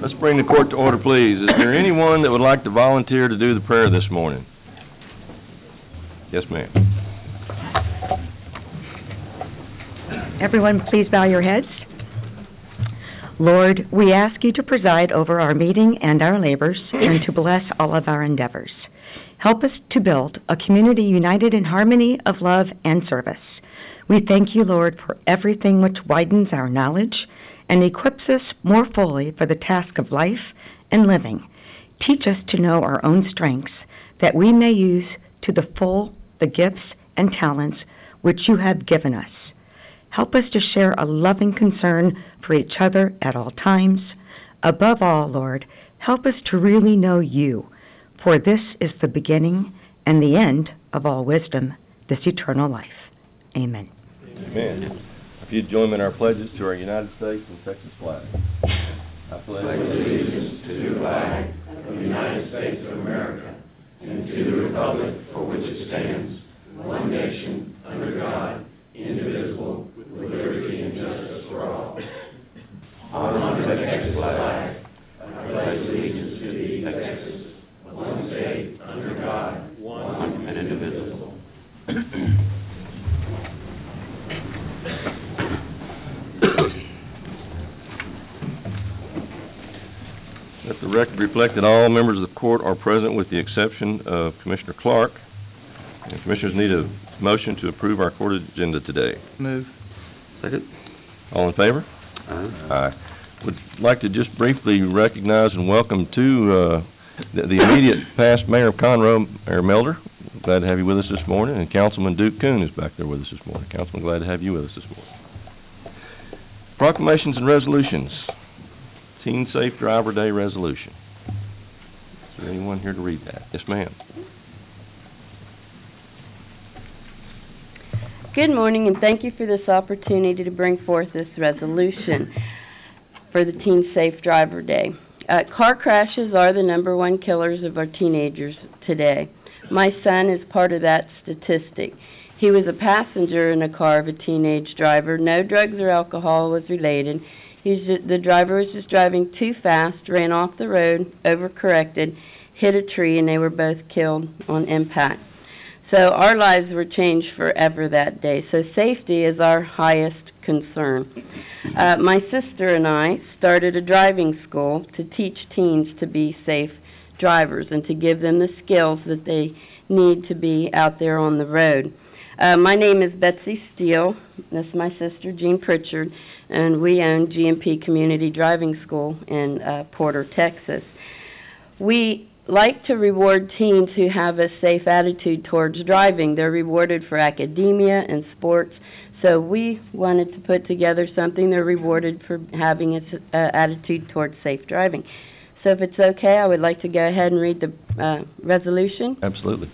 Let's bring the court to order, please. Is there anyone that would like to volunteer to do the prayer this morning? Yes, ma'am. Everyone, please bow your heads. Lord, we ask you to preside over our meeting and our labors and to bless all of our endeavors. Help us to build a community united in harmony of love and service. We thank you, Lord, for everything which widens our knowledge and equips us more fully for the task of life and living. Teach us to know our own strengths, that we may use to the full the gifts and talents which you have given us. Help us to share a loving concern for each other at all times. Above all, Lord, help us to really know you, for this is the beginning and the end of all wisdom, this eternal life. Amen. Amen. If you'd join me in our pledges to our United States and Texas flag. I pledge allegiance to the flag of the United States of America and to the republic for which it stands, one nation, under God, indivisible, with liberty and justice for all. On the Texas flag, I pledge allegiance to thee, Texas, one state, under God, one and indivisible. Let the record reflect that all members of the court are present with the exception of Commissioner Clark. And commissioners need a motion to approve our court agenda today. Move. Second. All in favor? Aye. Would like to just briefly recognize and welcome to the immediate past mayor of Conroe, Mayor Melder. Glad to have you with us this morning. And Councilman Duke Kuhn is back there with us this morning. Councilman, glad to have you with us this morning. Proclamations and resolutions. Teen Safe Driver Day resolution. Is there anyone here to read that? Yes, ma'am. Good morning, and thank you for this opportunity to bring forth this resolution for the Teen Safe Driver Day. Car crashes are the #1 killers of our teenagers today. My son is part of that statistic. He was a passenger in a car of a teenage driver. No drugs or alcohol was related. The driver was just driving too fast, ran off the road, overcorrected, hit a tree, and they were both killed on impact. So our lives were changed forever that day. So safety is our highest concern. My sister and I started a driving school to teach teens to be safe drivers and to give them the skills that they need to be out there on the road. My name is Betsy Steele. That's my sister, Jean Pritchard, and we own GMP Community Driving School in Porter, Texas. We like to reward teens who have a safe attitude towards driving. They're rewarded for academia and sports, so we wanted to put together something they're rewarded for having an attitude towards safe driving. So if it's okay, I would like to go ahead and read the resolution. Absolutely.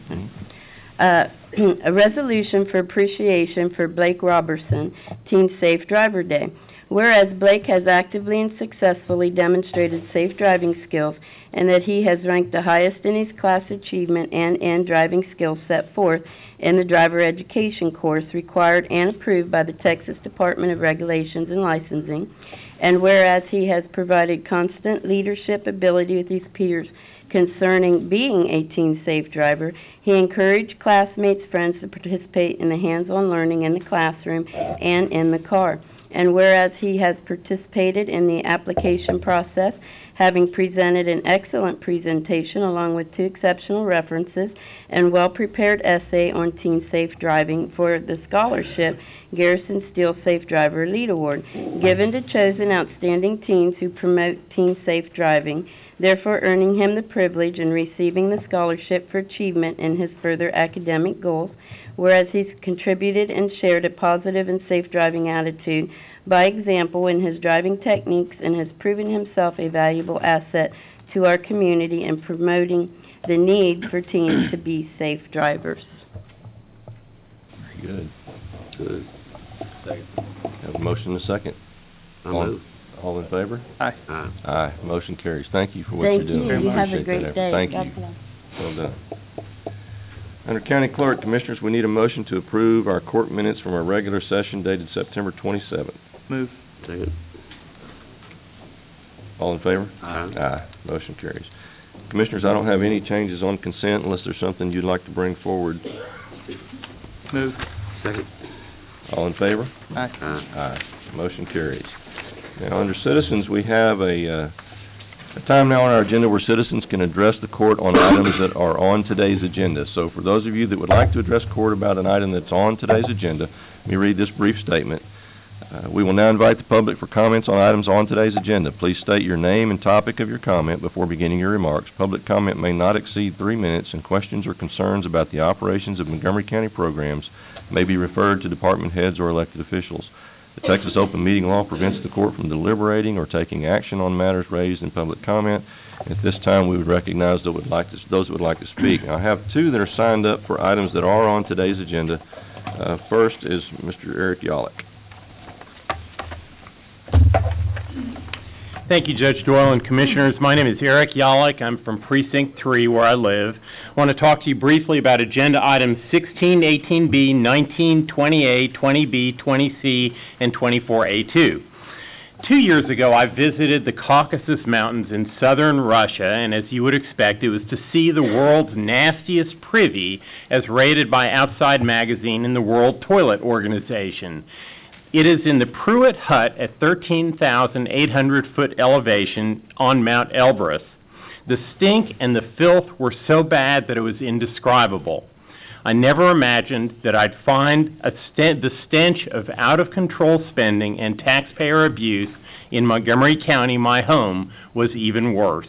A resolution for appreciation for Blake Robertson, Teen Safe Driver Day. Whereas Blake has actively and successfully demonstrated safe driving skills and that he has ranked the highest in his class achievement and in driving skills set forth in the driver education course required and approved by the Texas Department of Regulations and Licensing, and whereas he has provided constant leadership ability with his peers concerning being a teen safe driver, he encouraged classmates, friends to participate in the hands-on learning in the classroom and in the car. And whereas he has participated in the application process, having presented an excellent presentation along with 2 exceptional references and well-prepared essay on teen safe driving for the scholarship Garrison Steele Safe Driver Elite Award, given to chosen outstanding teens who promote teen safe driving, therefore earning him the privilege in receiving the scholarship for achievement in his further academic goals, whereas he's contributed and shared a positive and safe driving attitude by example in his driving techniques and has proven himself a valuable asset to our community in promoting the need for teens to be safe drivers. Very good. Good. Second. Have a motion and a second. All in favor? Aye. Aye. Motion carries. Thank you for what Thank you're doing. you. You have Appreciate a great that day. Thank God you. bless. Well done. Under County Clerk, Commissioners, we need a motion to approve our court minutes from our regular session dated September 27th. Move. Second. All in favor? Aye. Aye. Motion carries. Commissioners, I don't have any changes on consent unless there's something you'd like to bring forward. Move. Second. All in favor? Aye. Aye. Motion carries. Now, under citizens, we have a time now on our agenda where citizens can address the court on items that are on today's agenda. So for those of you that would like to address court about an item that's on today's agenda, let me read this brief statement. We will now invite the public for comments on items on today's agenda. Please state your name and topic of your comment before beginning your remarks. Public comment may not exceed 3 minutes, and questions or concerns about the operations of Montgomery County programs may be referred to department heads or elected officials. The Texas Open Meeting Law prevents the court from deliberating or taking action on matters raised in public comment. At this time, we would recognize those that would like to speak. Now, I have two that are signed up for items that are on today's agenda. First is Mr. Eric Yollick. Thank you, Judge Doyle and Commissioners. My name is Eric Yollick. I'm from Precinct 3, where I live. I want to talk to you briefly about Agenda Items 16, 18B, 19, 20A, 20B, 20C, and 24A2. 2 years ago, I visited the Caucasus Mountains in southern Russia, and as you would expect, it was to see the world's nastiest privy as rated by Outside Magazine and the World Toilet Organization. It is in the Pruitt Hut at 13,800-foot elevation on Mount Elbrus. The stink and the filth were so bad that it was indescribable. I never imagined that I'd find the stench of out-of-control spending and taxpayer abuse in Montgomery County, my home, was even worse.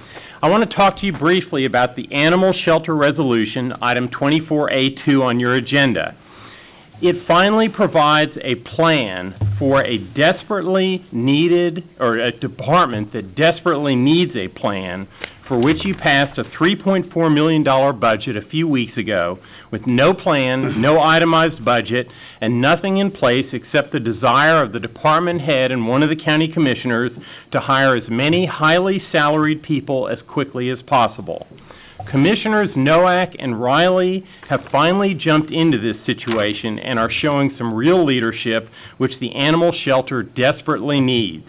I want to talk to you briefly about the Animal Shelter Resolution, item 24A2 on your agenda. It finally provides a plan for a desperately needed, or a department that desperately needs a plan, for which you passed a $3.4 million budget a few weeks ago with no plan, no itemized budget, and nothing in place except the desire of the department head and one of the county commissioners to hire as many highly salaried people as quickly as possible. Commissioners Nowak and Riley have finally jumped into this situation and are showing some real leadership, which the animal shelter desperately needs.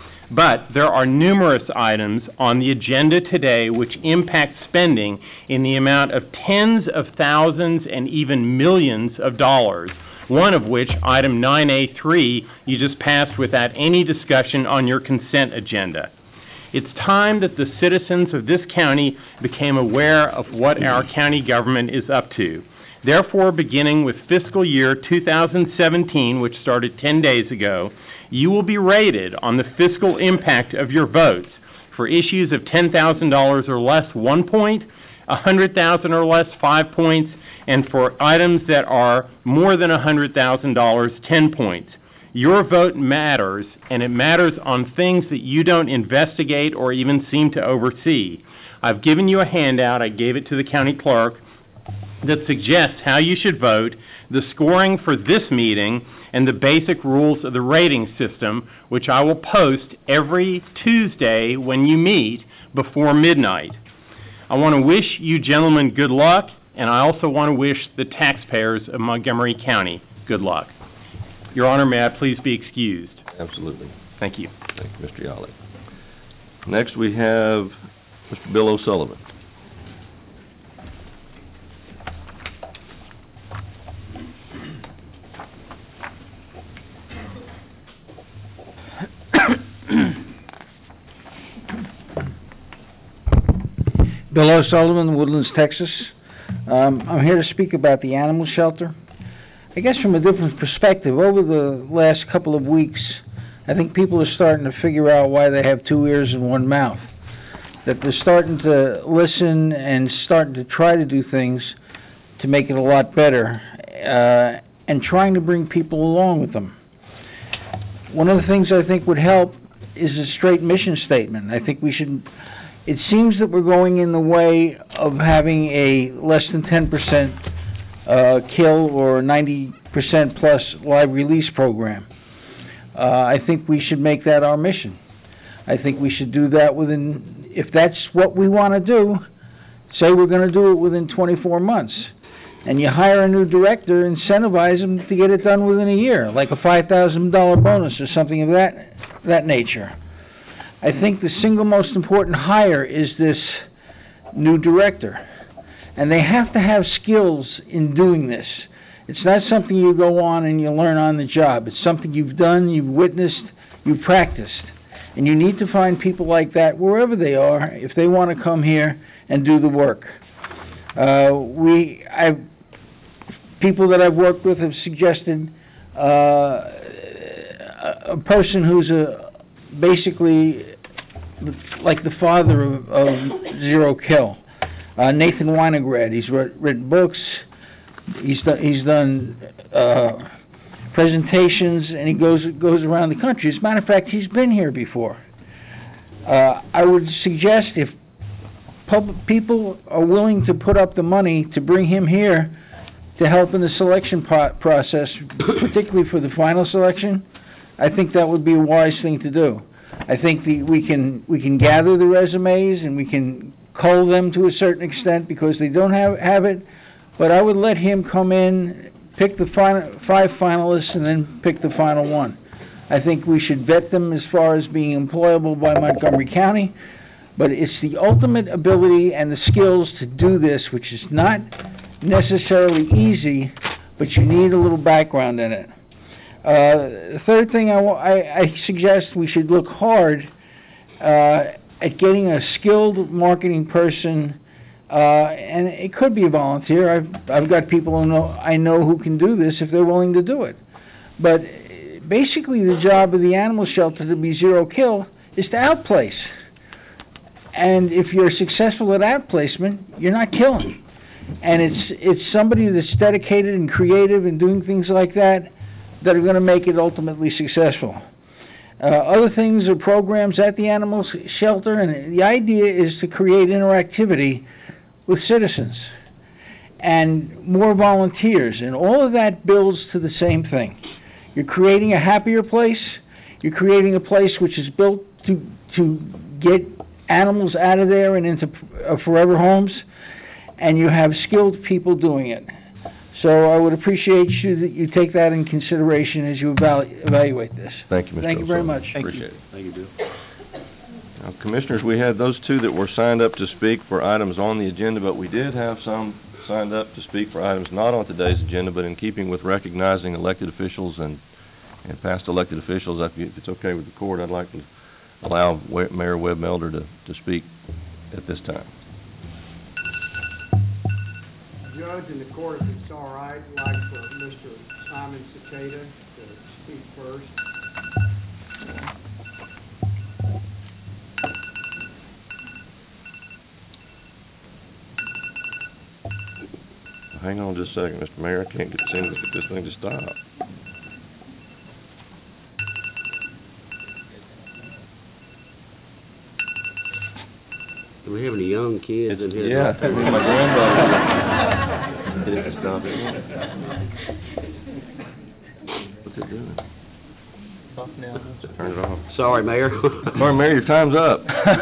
But there are numerous items on the agenda today which impact spending in the amount of tens of thousands and even millions of dollars, one of which, item 9A3, you just passed without any discussion on your consent agenda. It's time that the citizens of this county became aware of what our county government is up to. Therefore, beginning with fiscal year 2017, which started 10 days ago, you will be rated on the fiscal impact of your votes. For issues of $10,000 or less, 1 point, $100,000 or less, 5 points, and for items that are more than $100,000, 10 points. Your vote matters, and it matters on things that you don't investigate or even seem to oversee. I've given you a handout, I gave it to the county clerk, that suggests how you should vote, the scoring for this meeting, and the basic rules of the rating system, which I will post every Tuesday when you meet before midnight. I want to wish you gentlemen good luck, and I also want to wish the taxpayers of Montgomery County good luck. Your Honor, may I please be excused? Absolutely. Thank you. Thank you, Mr. Yollick. Next, we have Mr. Bill O'Sullivan. Bill O'Sullivan, Woodlands, Texas. I'm here to speak about the animal shelter. I guess from a different perspective, over the last couple of weeks, I think people are starting to figure out why they have 2 ears and 1 mouth. That they're starting to listen and starting to try to do things to make it a lot better, and trying to bring people along with them. One of the things I think would help is a straight mission statement. I think we should... It seems that we're going in the way of having a less than 10% kill or 90% plus live release program. I think we should make that our mission. I think we should do that within, if that's what we want to do, say we're going to do it within 24 months. And you hire a new director, incentivize them to get it done within a year, like a $5,000 bonus or something of that nature. I think the single most important hire is this new director. And they have to have skills in doing this. It's not something you go on and you learn on the job. It's something you've done, you've witnessed, you've practiced. And you need to find people like that wherever they are if they want to come here and do the work. People that I've worked with have suggested a person who's basically like the father of Zero Kill, Nathan Winograd. He's written books. He's done presentations, and he goes around the country. As a matter of fact, he's been here before. I would suggest if people are willing to put up the money to bring him here to help in the selection process, particularly for the final selection, I think that would be a wise thing to do. I think we can gather the resumes and we can cull them to a certain extent because they don't have it, but I would let him come in, pick the 5 finalists, and then pick the final one. I think we should vet them as far as being employable by Montgomery County, but it's the ultimate ability and the skills to do this, which is not necessarily easy, but you need a little background in it. The third thing I suggest we should look hard at getting a skilled marketing person, and it could be a volunteer. I've got people I know who can do this if they're willing to do it. But basically the job of the animal shelter to be Zero Kill is to outplace. And if you're successful at outplacement, you're not killing. And it's somebody that's dedicated and creative and doing things like that are going to make it ultimately successful. Other things are programs at the animal shelter, and the idea is to create interactivity with citizens and more volunteers, and all of that builds to the same thing. You're creating a happier place. You're creating a place which is built to get animals out of there and into forever homes, and you have skilled people doing it. So I would appreciate that you take that in consideration as you evaluate this. Thank you, Mr. Thank you very much. Appreciate it. Thank you, Bill. Now, Commissioners, we had those 2 that were signed up to speak for items on the agenda, but we did have some signed up to speak for items not on today's agenda, but in keeping with recognizing elected officials and past elected officials, if it's okay with the court, I'd like to allow Mayor Webb Melder to speak at this time. Judge, in the court, if it's all right, I'd like for Mr. Simon Cicada to speak first. Hang on just a second, Mr. Mayor. I can't seem to get this thing to stop. Do we have any young kids in here? Yeah, my granddaughter. Get it to stop it. What's it doing? Off now. Turn it off. Sorry, Mayor. Sorry, Mayor, your time's up.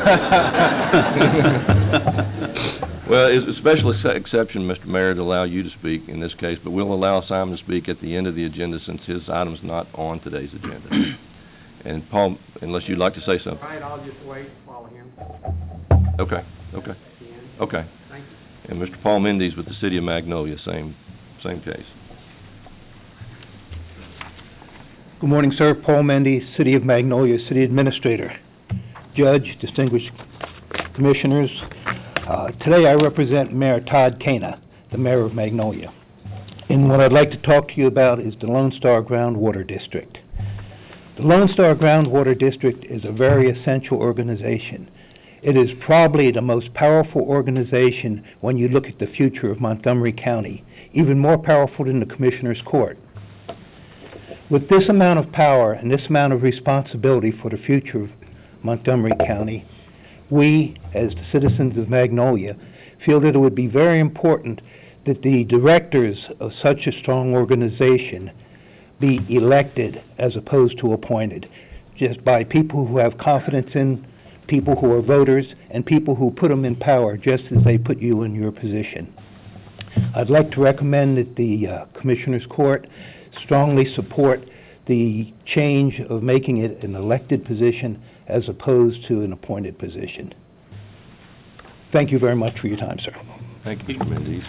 Well, it's a special exception, Mr. Mayor, to allow you to speak in this case, but we'll allow Simon to speak at the end of the agenda since his item's not on today's agenda. And Paul, unless you'd like to say something. All right, I'll just wait and follow him Okay. at the end. Okay. Thank you. And Mr. Paul Mendes with the City of Magnolia, same case. Good morning, sir. Paul Mendes, City of Magnolia, City Administrator. Judge, distinguished commissioners, today I represent Mayor Todd Cana, the Mayor of Magnolia. And what I'd like to talk to you about is the Lone Star Groundwater District. The Lone Star Groundwater District is a very essential organization. It is probably the most powerful organization when you look at the future of Montgomery County, even more powerful than the Commissioner's Court. With this amount of power and this amount of responsibility for the future of Montgomery County, we, as the citizens of Magnolia, feel that it would be very important that the directors of such a strong organization be elected as opposed to appointed, just by people who have confidence in people who are voters and people who put them in power just as they put you in your position. I'd like to recommend that the Commissioner's Court strongly support the change of making it an elected position as opposed to an appointed position. Thank you very much for your time, sir. Thank you, Mr. Mendes.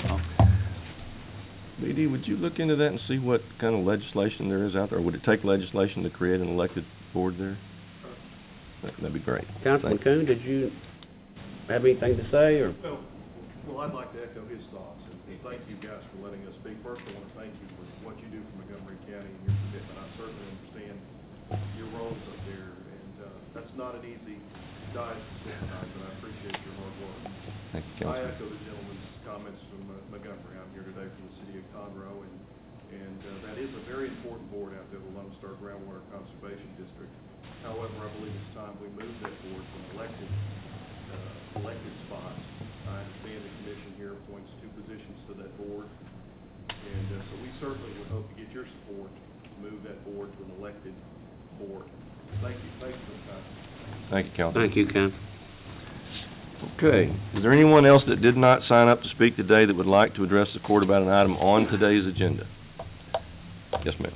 BD, would you look into that and see what kind of legislation there is out there? Or would it take legislation to create an elected board there? That'd be great. Councilman Coon, did you have anything to say, or? Well, I'd like to echo his thoughts, and thank you guys for letting us speak. First, I want to thank you for what you do for Montgomery County and your commitment. I certainly understand your roles up there, and that's not an easy dive to sometimes, and I appreciate your hard work. Thank you, I Councilman. echo the gentleman's comments from Montgomery. I'm here today from the city of Conroe, and that is a very important board out there, the Lone Star Groundwater Conservation District. However, I believe it's time we move that board from elected spots. I understand the commission here appoints 2 positions to that board, and so we certainly would hope to get your support to move that board to an elected board. Thank you for the time. Thank you, Councilman. Thank you, Ken. Okay. Is there anyone else that did not sign up to speak today that would like to address the court about an item on today's agenda? Yes, ma'am.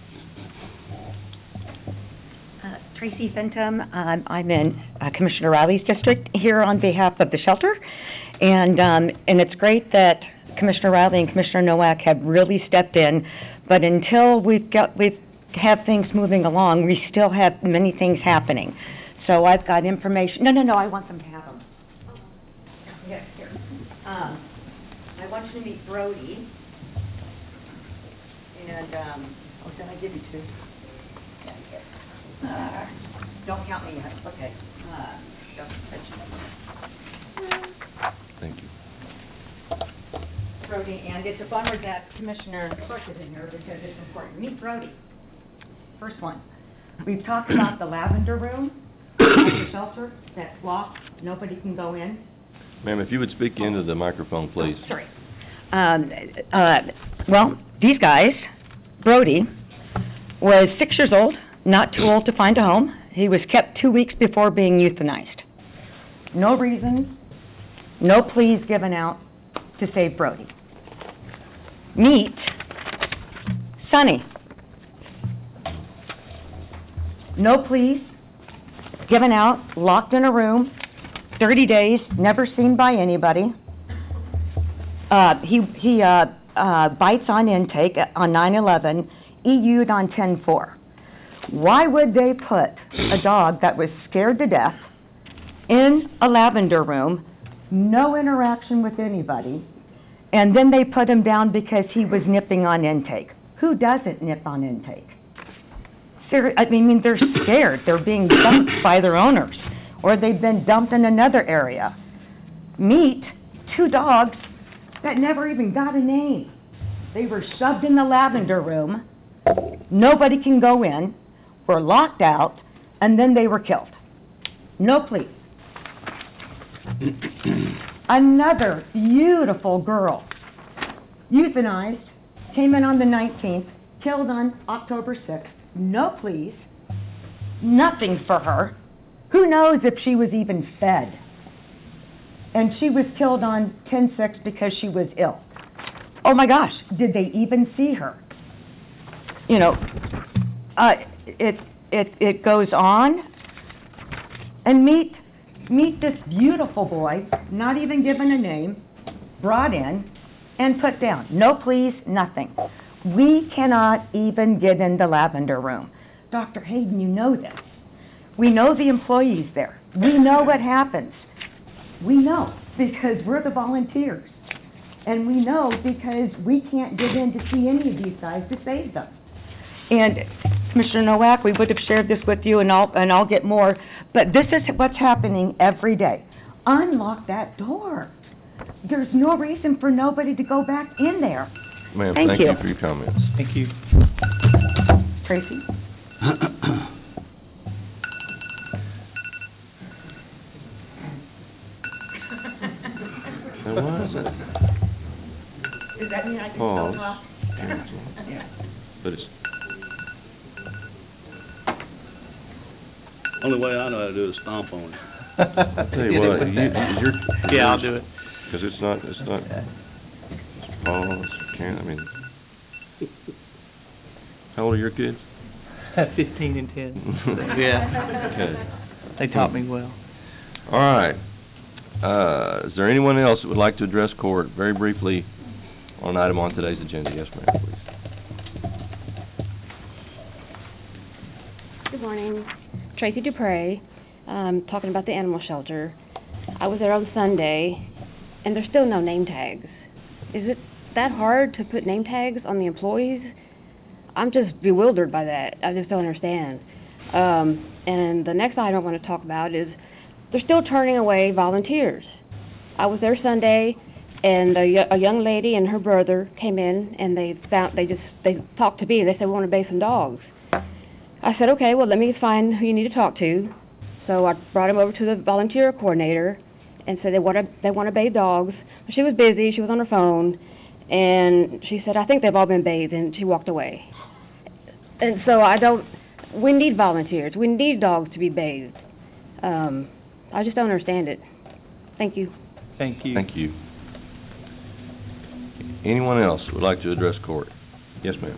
Tracy Fenton, I'm in Commissioner Riley's district here on behalf of the shelter, and it's great that Commissioner Riley and Commissioner Nowak have really stepped in, but until we have things moving along, we still have many things happening. So I've got information. No, I want them to have them. Yes, here. I want you to meet Brody, and did I give you 2? Don't count me yet. Okay. Thank you. Brody, and it's a bummer that Commissioner Clark is in here because it's important. Meet Brody. First one. We've talked about the lavender room at the shelter that's locked. Nobody can go in. Ma'am, if you would speak into the microphone, please. Sorry. Well, these guys, Brody, was 6 years old, not too old to find a home. He was kept 2 weeks before being euthanized. No reason, no pleas given out to save Brody. Meet Sonny. No pleas given out, locked in a room, 30 days, never seen by anybody. He bites on intake on 9/11, EU'd on 10/4. Why would they put a dog that was scared to death in a lavender room, no interaction with anybody, and then they put him down because he was nipping on intake? Who doesn't nip on intake? I mean, they're scared. They're being dumped by their owners, or they've been dumped in another area. Meet 2 dogs that never even got a name. They were shoved in the lavender room. Nobody can go in. Were locked out, and then they were killed. No plea. Another beautiful girl, euthanized, came in on the 19th, killed on October 6th. No pleas, nothing for her. Who knows if she was even fed? And she was killed on 10/6 because she was ill. Oh my gosh, did they even see her? You know, it goes on. And meet this beautiful boy, not even given a name, brought in and put down. No pleas, nothing. We cannot even get in the lavender room. Dr. Hayden, you know this. We know the employees there. We know what happens. We know because we're the volunteers. And we know because we can't get in to see any of these guys to save them. And Commissioner Nowak, we would have shared this with you, and I'll get more, but this is what's happening every day. Unlock that door. There's no reason for nobody to go back in there. Ma'am, Thank thank you. you for your comments. Thank you. Tracy? Now, why is that? Does that mean I can Pause. still talk? Cancel. But it's, Only way I know how to do is stomp on it. I tell you what, Yeah, I'll do it. Because it's not, pause, can't, I mean, how old are your kids? 15 and 10. Yeah. Okay. They taught me well. All right. Is there anyone else that would like to address court very briefly on an item on today's agenda? Yes, ma'am, please. Good morning. Tracy Dupre, talking about the animal shelter. I was there on Sunday, and there's still no name tags. Is it that hard to put name tags on the employees? I'm just bewildered by that. I just don't understand. And the next item I want to talk about is they're still turning away volunteers. I was there Sunday, and a young lady and her brother came in, and they talked to me. They said, we want to bathe some dogs. I said, okay, well, let me find who you need to talk to. So I brought him over to the volunteer coordinator and said they want to bathe dogs. But she was busy. She was on her phone. And she said, I think they've all been bathed, and she walked away. And so we need volunteers. We need dogs to be bathed. I just don't understand it. Thank you. Thank you. Thank you. Anyone else would like to address court? Yes, ma'am.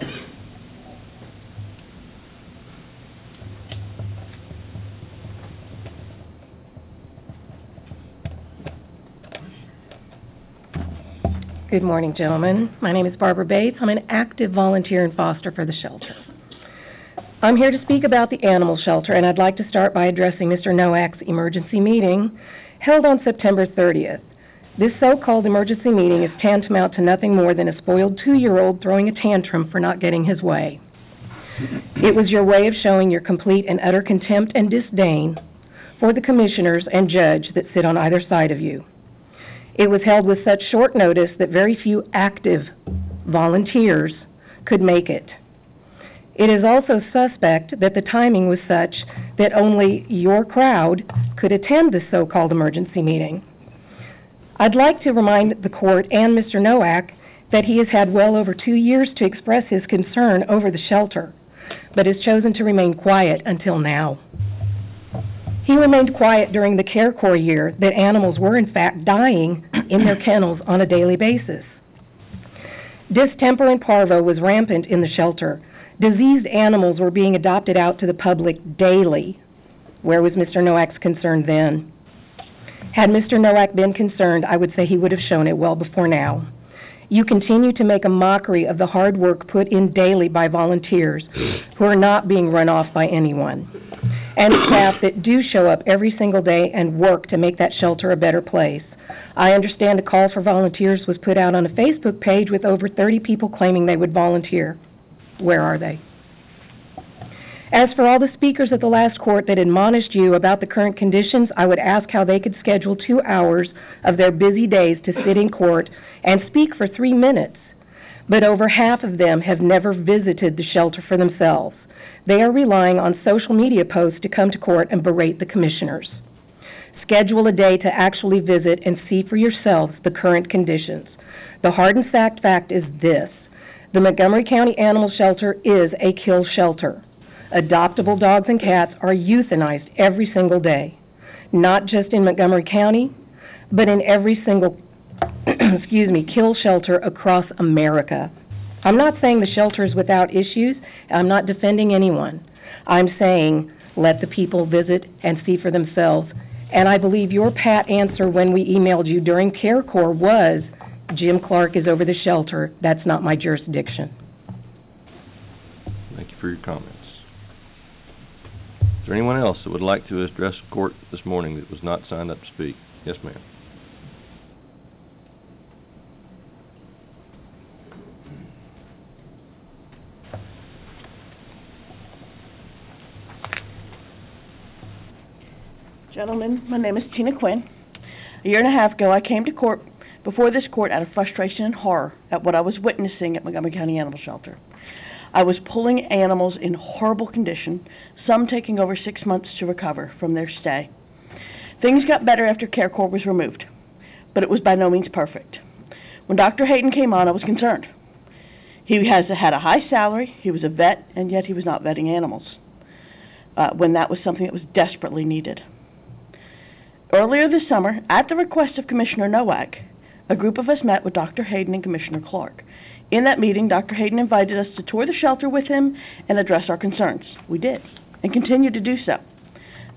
Good morning, gentlemen. My name is Barbara Bates. I'm an active volunteer and foster for the shelter. I'm here to speak about the animal shelter, and I'd like to start by addressing Mr. Nowak's emergency meeting held on September 30th. This so-called emergency meeting is tantamount to nothing more than a spoiled 2-year-old throwing a tantrum for not getting his way. It was your way of showing your complete and utter contempt and disdain for the commissioners and judge that sit on either side of you. It was held with such short notice that very few active volunteers could make it. It is also suspect that the timing was such that only your crowd could attend this so-called emergency meeting. I'd like to remind the court and Mr. Nowak that he has had well over 2 years to express his concern over the shelter, but has chosen to remain quiet until now. He remained quiet during the Care Corps year that animals were in fact dying in their kennels on a daily basis. Distemper and parvo was rampant in the shelter. Diseased animals were being adopted out to the public daily. Where was Mr. Nowak's concern then? Had Mr. Nowak been concerned, I would say he would have shown it well before now. You continue to make a mockery of the hard work put in daily by volunteers who are not being run off by anyone, and staff that do show up every single day and work to make that shelter a better place. I understand a call for volunteers was put out on a Facebook page with over 30 people claiming they would volunteer. Where are they? As for all the speakers at the last court that admonished you about the current conditions, I would ask how they could schedule 2 hours of their busy days to sit in court and speak for 3 minutes. But over half of them have never visited the shelter for themselves. They are relying on social media posts to come to court and berate the commissioners. Schedule a day to actually visit and see for yourselves the current conditions. The hard and fact is this: the Montgomery County Animal Shelter is a kill shelter. Adoptable dogs and cats are euthanized every single day, not just in Montgomery County, but in every single kill shelter across America. I'm not saying the shelter is without issues. I'm not defending anyone. I'm saying let the people visit and see for themselves. And I believe your pat answer when we emailed you during Care Corps was, Jim Clark is over the shelter. That's not my jurisdiction. Thank you for your comments. Is there anyone else that would like to address the court this morning that was not signed up to speak? Yes, ma'am. Gentlemen, my name is Tina Quinn. A year and a half ago, I came to court before this court out of frustration and horror at what I was witnessing at Montgomery County Animal Shelter. I was pulling animals in horrible condition, some taking over 6 months to recover from their stay. Things got better after Care Corps was removed, but it was by no means perfect. When Dr. Hayden came on, I was concerned. He had a high salary, he was a vet, and yet he was not vetting animals, when that was something that was desperately needed. Earlier this summer, at the request of Commissioner Nowak, a group of us met with Dr. Hayden and Commissioner Clark. In that meeting, Dr. Hayden invited us to tour the shelter with him and address our concerns. We did, and continue to do so.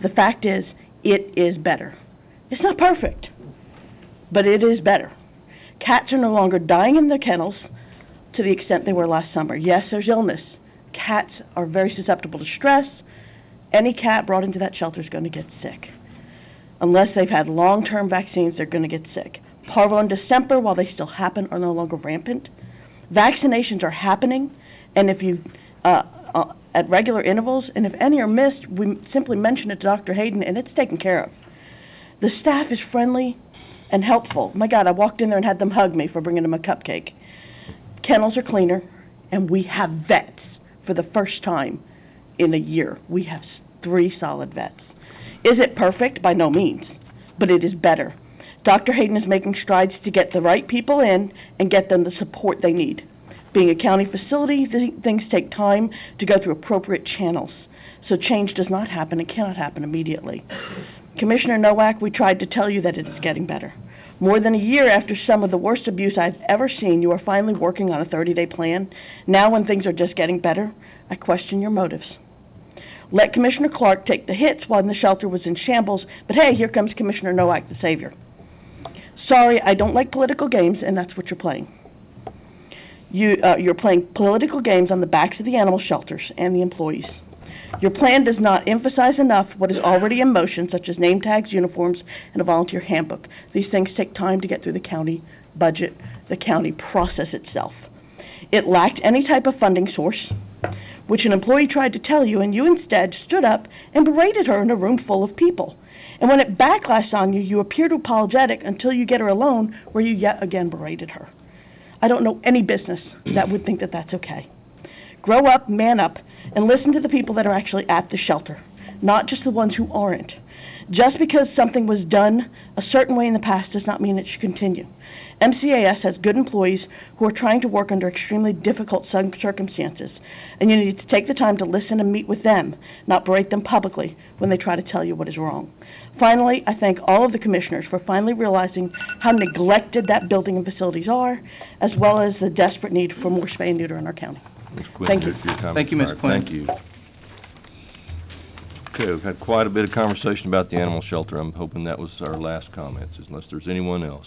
The fact is, it is better. It's not perfect, but it is better. Cats are no longer dying in their kennels to the extent they were last summer. Yes, there's illness. Cats are very susceptible to stress. Any cat brought into that shelter is going to get sick. Unless they've had long-term vaccines, they're going to get sick. Parvo and distemper, while they still happen, are no longer rampant. Vaccinations are happening, and if you, at regular intervals, and if any are missed, we simply mention it to Dr. Hayden, and it's taken care of. The staff is friendly and helpful. My God, I walked in there and had them hug me for bringing them a cupcake. Kennels are cleaner, and we have vets for the first time in a year. We have 3 solid vets. Is it perfect? By no means, but it is better. Dr. Hayden is making strides to get the right people in and get them the support they need. Being a county facility, things take time to go through appropriate channels, so change does not happen and cannot happen immediately. Commissioner Nowak, we tried to tell you that it is getting better. More than a year after some of the worst abuse I've ever seen, you are finally working on a 30-day plan. Now when things are just getting better, I question your motives. Let Commissioner Clark take the hits while the shelter was in shambles, but hey, here comes Commissioner Nowak, the savior. Sorry, I don't like political games, and that's what you're playing. You're playing political games on the backs of the animal shelters and the employees. Your plan does not emphasize enough what is already in motion, such as name tags, uniforms, and a volunteer handbook. These things take time to get through the county budget, the county process itself. It lacked any type of funding source, which an employee tried to tell you, and you instead stood up and berated her in a room full of people. And when it backlashed on you, you appeared apologetic until you get her alone, where you yet again berated her. I don't know any business that would think that that's okay. Grow up, man up, and listen to the people that are actually at the shelter, not just the ones who aren't. Just because something was done a certain way in the past does not mean it should continue. MCAS has good employees who are trying to work under extremely difficult circumstances, and you need to take the time to listen and meet with them, not berate them publicly when they try to tell you what is wrong. Finally, I thank all of the commissioners for finally realizing how neglected that building and facilities are, as well as the desperate need for more spay and neuter in our county. Thank you. Thank you, Ms. Quinn. Thank you. Okay, we've had quite a bit of conversation about the animal shelter. I'm hoping that was our last comments, unless there's anyone else.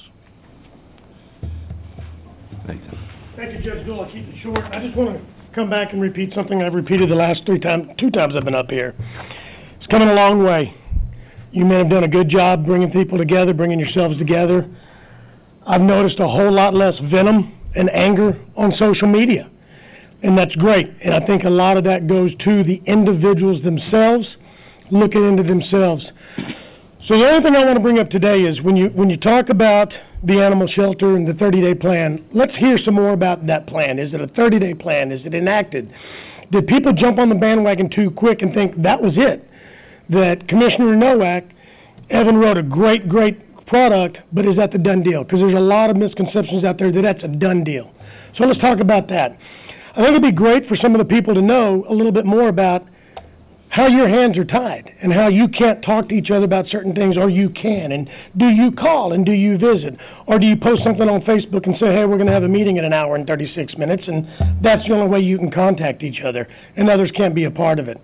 Nathan. Thank you, Judge Bill. I'll keep it short. I just want to come back and repeat something I've repeated the last 2 times I've been up here. It's coming a long way. You men have done a good job bringing people together, bringing yourselves together. I've noticed a whole lot less venom and anger on social media, and that's great. And I think a lot of that goes to the individuals themselves, looking into themselves. So the only thing I want to bring up today is when you talk about the animal shelter and the 30-day plan, let's hear some more about that plan. Is it a 30-day plan? Is it enacted? Did people jump on the bandwagon too quick and think that was it? That Commissioner Nowak, Evan wrote a great product, but is that the done deal? Because there's a lot of misconceptions out there that that's a done deal. So let's talk about that. I think it'd be great for some of the people to know a little bit more about how your hands are tied and how you can't talk to each other about certain things, or you can. And do you call and do you visit? Or do you post something on Facebook and say, hey, we're going to have a meeting in an hour and 36 minutes, and that's the only way you can contact each other, and others can't be a part of it.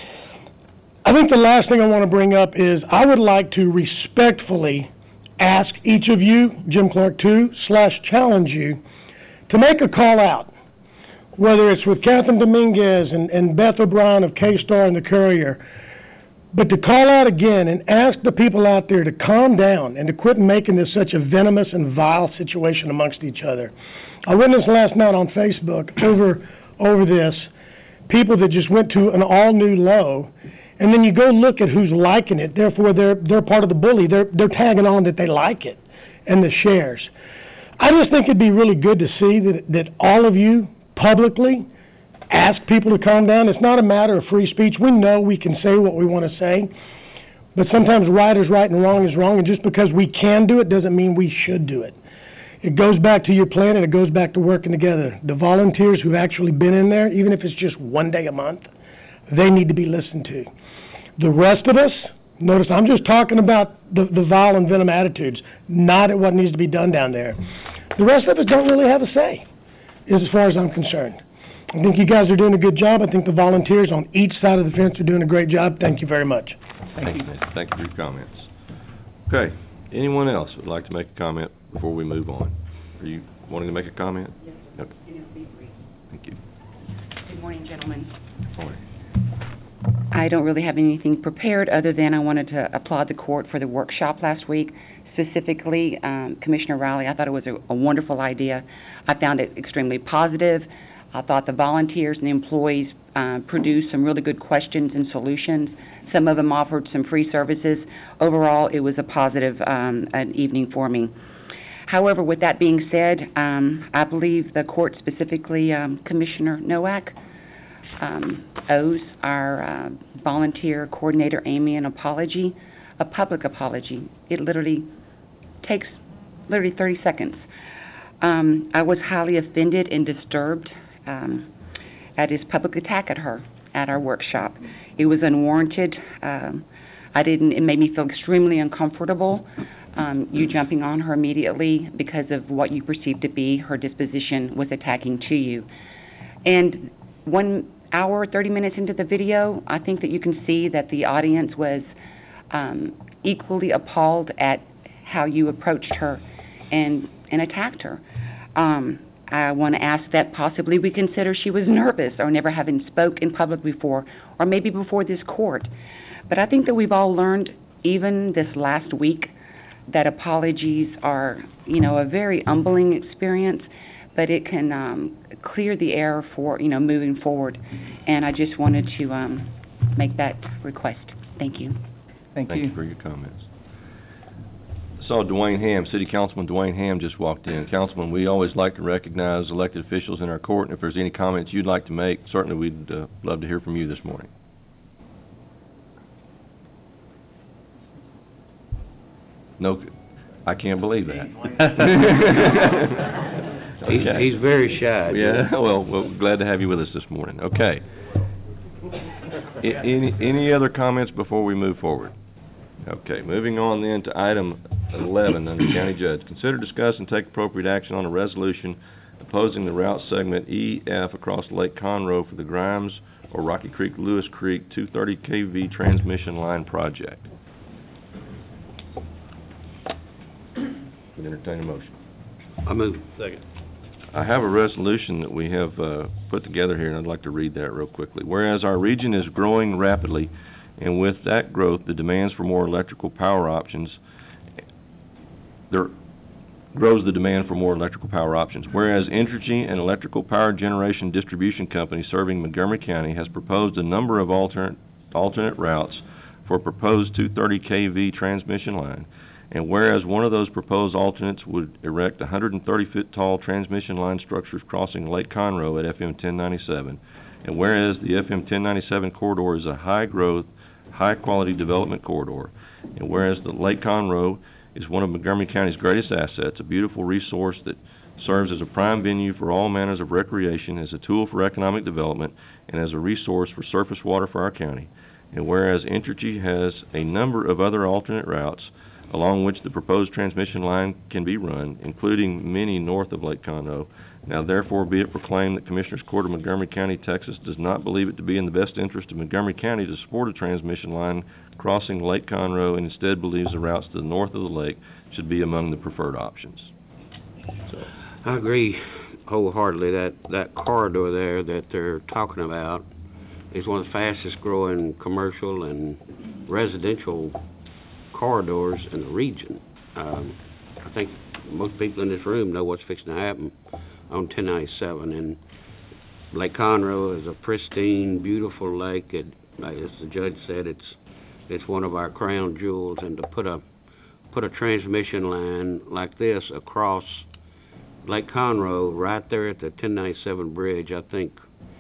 I think the last thing I want to bring up is I would like to respectfully ask each of you, Jim Clark too, /challenge you, to make a call out, whether it's with Catherine Dominguez and Beth O'Brien of K-Star and the Courier, but to call out again and ask the people out there to calm down and to quit making this such a venomous and vile situation amongst each other. I witnessed last night on Facebook over this, people that just went to an all-new low, and then you go look at who's liking it, therefore they're part of the bully. They're tagging on that they like it and the shares. I just think it'd be really good to see that all of you publicly ask people to calm down. It's not a matter of free speech. We know we can say what we want to say, but sometimes right is right and wrong is wrong, and just because we can do it doesn't mean we should do it. It goes back to your plan, and it goes back to working together. The volunteers who've actually been in there, even if it's just one day a month, they need to be listened to. The rest of us, notice I'm just talking about the vile and venom attitudes, not at what needs to be done down there. The rest of us don't really have a say, as far as I'm concerned. I think you guys are doing a good job. I think the volunteers on each side of the fence are doing a great job. Thank you very much. Thank you. Thank you for your comments. Okay, anyone else would like to make a comment before we move on? Are you wanting to make a comment? Yes, sir. Okay. And it'll be brief. Thank you. Good morning, gentlemen. Morning. I don't really have anything prepared other than I wanted to applaud the court for the workshop last week. Specifically, Commissioner Riley, I thought it was a wonderful idea. I found it extremely positive. I thought the volunteers and the employees produced some really good questions and solutions. Some of them offered some free services. Overall, it was a positive an evening for me. However, with that being said, I believe the court, specifically Commissioner Nowak, owes our volunteer coordinator, Amy, an apology, a public apology. It literally takes 30 seconds. I was highly offended and disturbed at his public attack at her at our workshop. It was unwarranted. It made me feel extremely uncomfortable, you jumping on her immediately because of what you perceived to be her disposition with attacking to you. And 1 hour, 30 minutes into the video, I think that you can see that the audience was equally appalled at how you approached her and attacked her. I want to ask that possibly we consider she was nervous or never having spoke in public before, or maybe before this court. But I think that we've all learned, even this last week, that apologies are, a very humbling experience, but it can clear the air for, moving forward. And I just wanted to make that request. Thank you. Thank you for your comments. I saw Dwayne Ham, City Councilman Dwayne Ham just walked in. Councilman, we always like to recognize elected officials in our court, and if there's any comments you'd like to make, certainly we'd love to hear from you this morning. No, I can't believe that. Okay. He's very shy. Yeah, well, glad to have you with us this morning. Okay. Any other comments before we move forward? Okay, moving on then to item 11 under County Judge. Consider, discuss, and take appropriate action on a resolution opposing the route segment EF across Lake Conroe for the Grimes or Rocky Creek Lewis Creek 230 kV transmission line project. Would entertain a motion. I move. Second. I have a resolution that we have put together here, and I'd like to read that real quickly. Whereas our region is growing rapidly, and with that growth, the demands for more electrical power options, there grows the demand for more electrical power options. Whereas Entergy, an electrical power generation distribution company serving Montgomery County, has proposed a number of alternate routes for a proposed 230 kV transmission line, and whereas one of those proposed alternates would erect 130-foot tall transmission line structures crossing Lake Conroe at FM 1097, and whereas the FM 1097 corridor is a high-growth, high-quality development corridor, and whereas the Lake Conroe is one of Montgomery County's greatest assets, a beautiful resource that serves as a prime venue for all manners of recreation, as a tool for economic development, and as a resource for surface water for our county, and whereas Entergy has a number of other alternate routes along which the proposed transmission line can be run, including many north of Lake Conroe. Now therefore be it proclaimed that Commissioners Court of Montgomery County, Texas does not believe it to be in the best interest of Montgomery County to support a transmission line crossing Lake Conroe, and instead believes the routes to the north of the lake should be among the preferred options. So, I agree wholeheartedly that corridor there that they're talking about is one of the fastest growing commercial and residential corridors in the region. I think most people in this room know what's fixing to happen on 1097, and Lake Conroe is a pristine, beautiful lake. As the judge said, it's one of our crown jewels, and to put a transmission line like this across Lake Conroe right there at the 1097 bridge, I think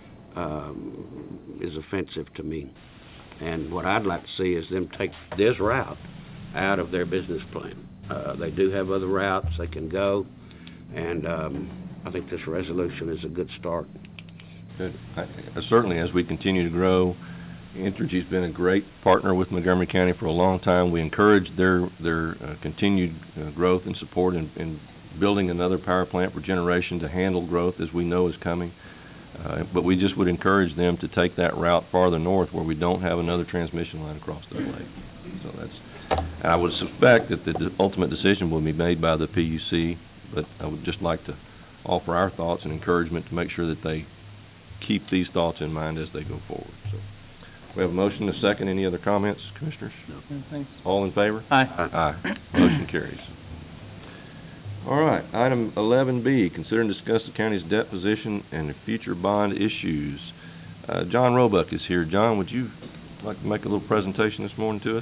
is offensive to me. And what I'd like to see is them take this route out of their business plan. They do have other routes they can go, and I think this resolution is a good start. Good. Certainly, as we continue to grow, Entergy's been a great partner with Montgomery County for a long time. We encourage their continued growth and support in building another power plant for generation to handle growth as we know is coming. But we just would encourage them to take that route farther north where we don't have another transmission line across the lake. So I would suspect that the ultimate decision will be made by the PUC, but I would just like to offer our thoughts and encouragement to make sure that they keep these thoughts in mind as they go forward. So we have a motion, a second. Any other comments, Commissioners? No. Thanks. All in favor? Aye. Aye. Motion carries. All right, item 11B, consider and discuss the county's debt position and future bond issues. John Roebuck is here. John, would you like to make a little presentation this morning to us?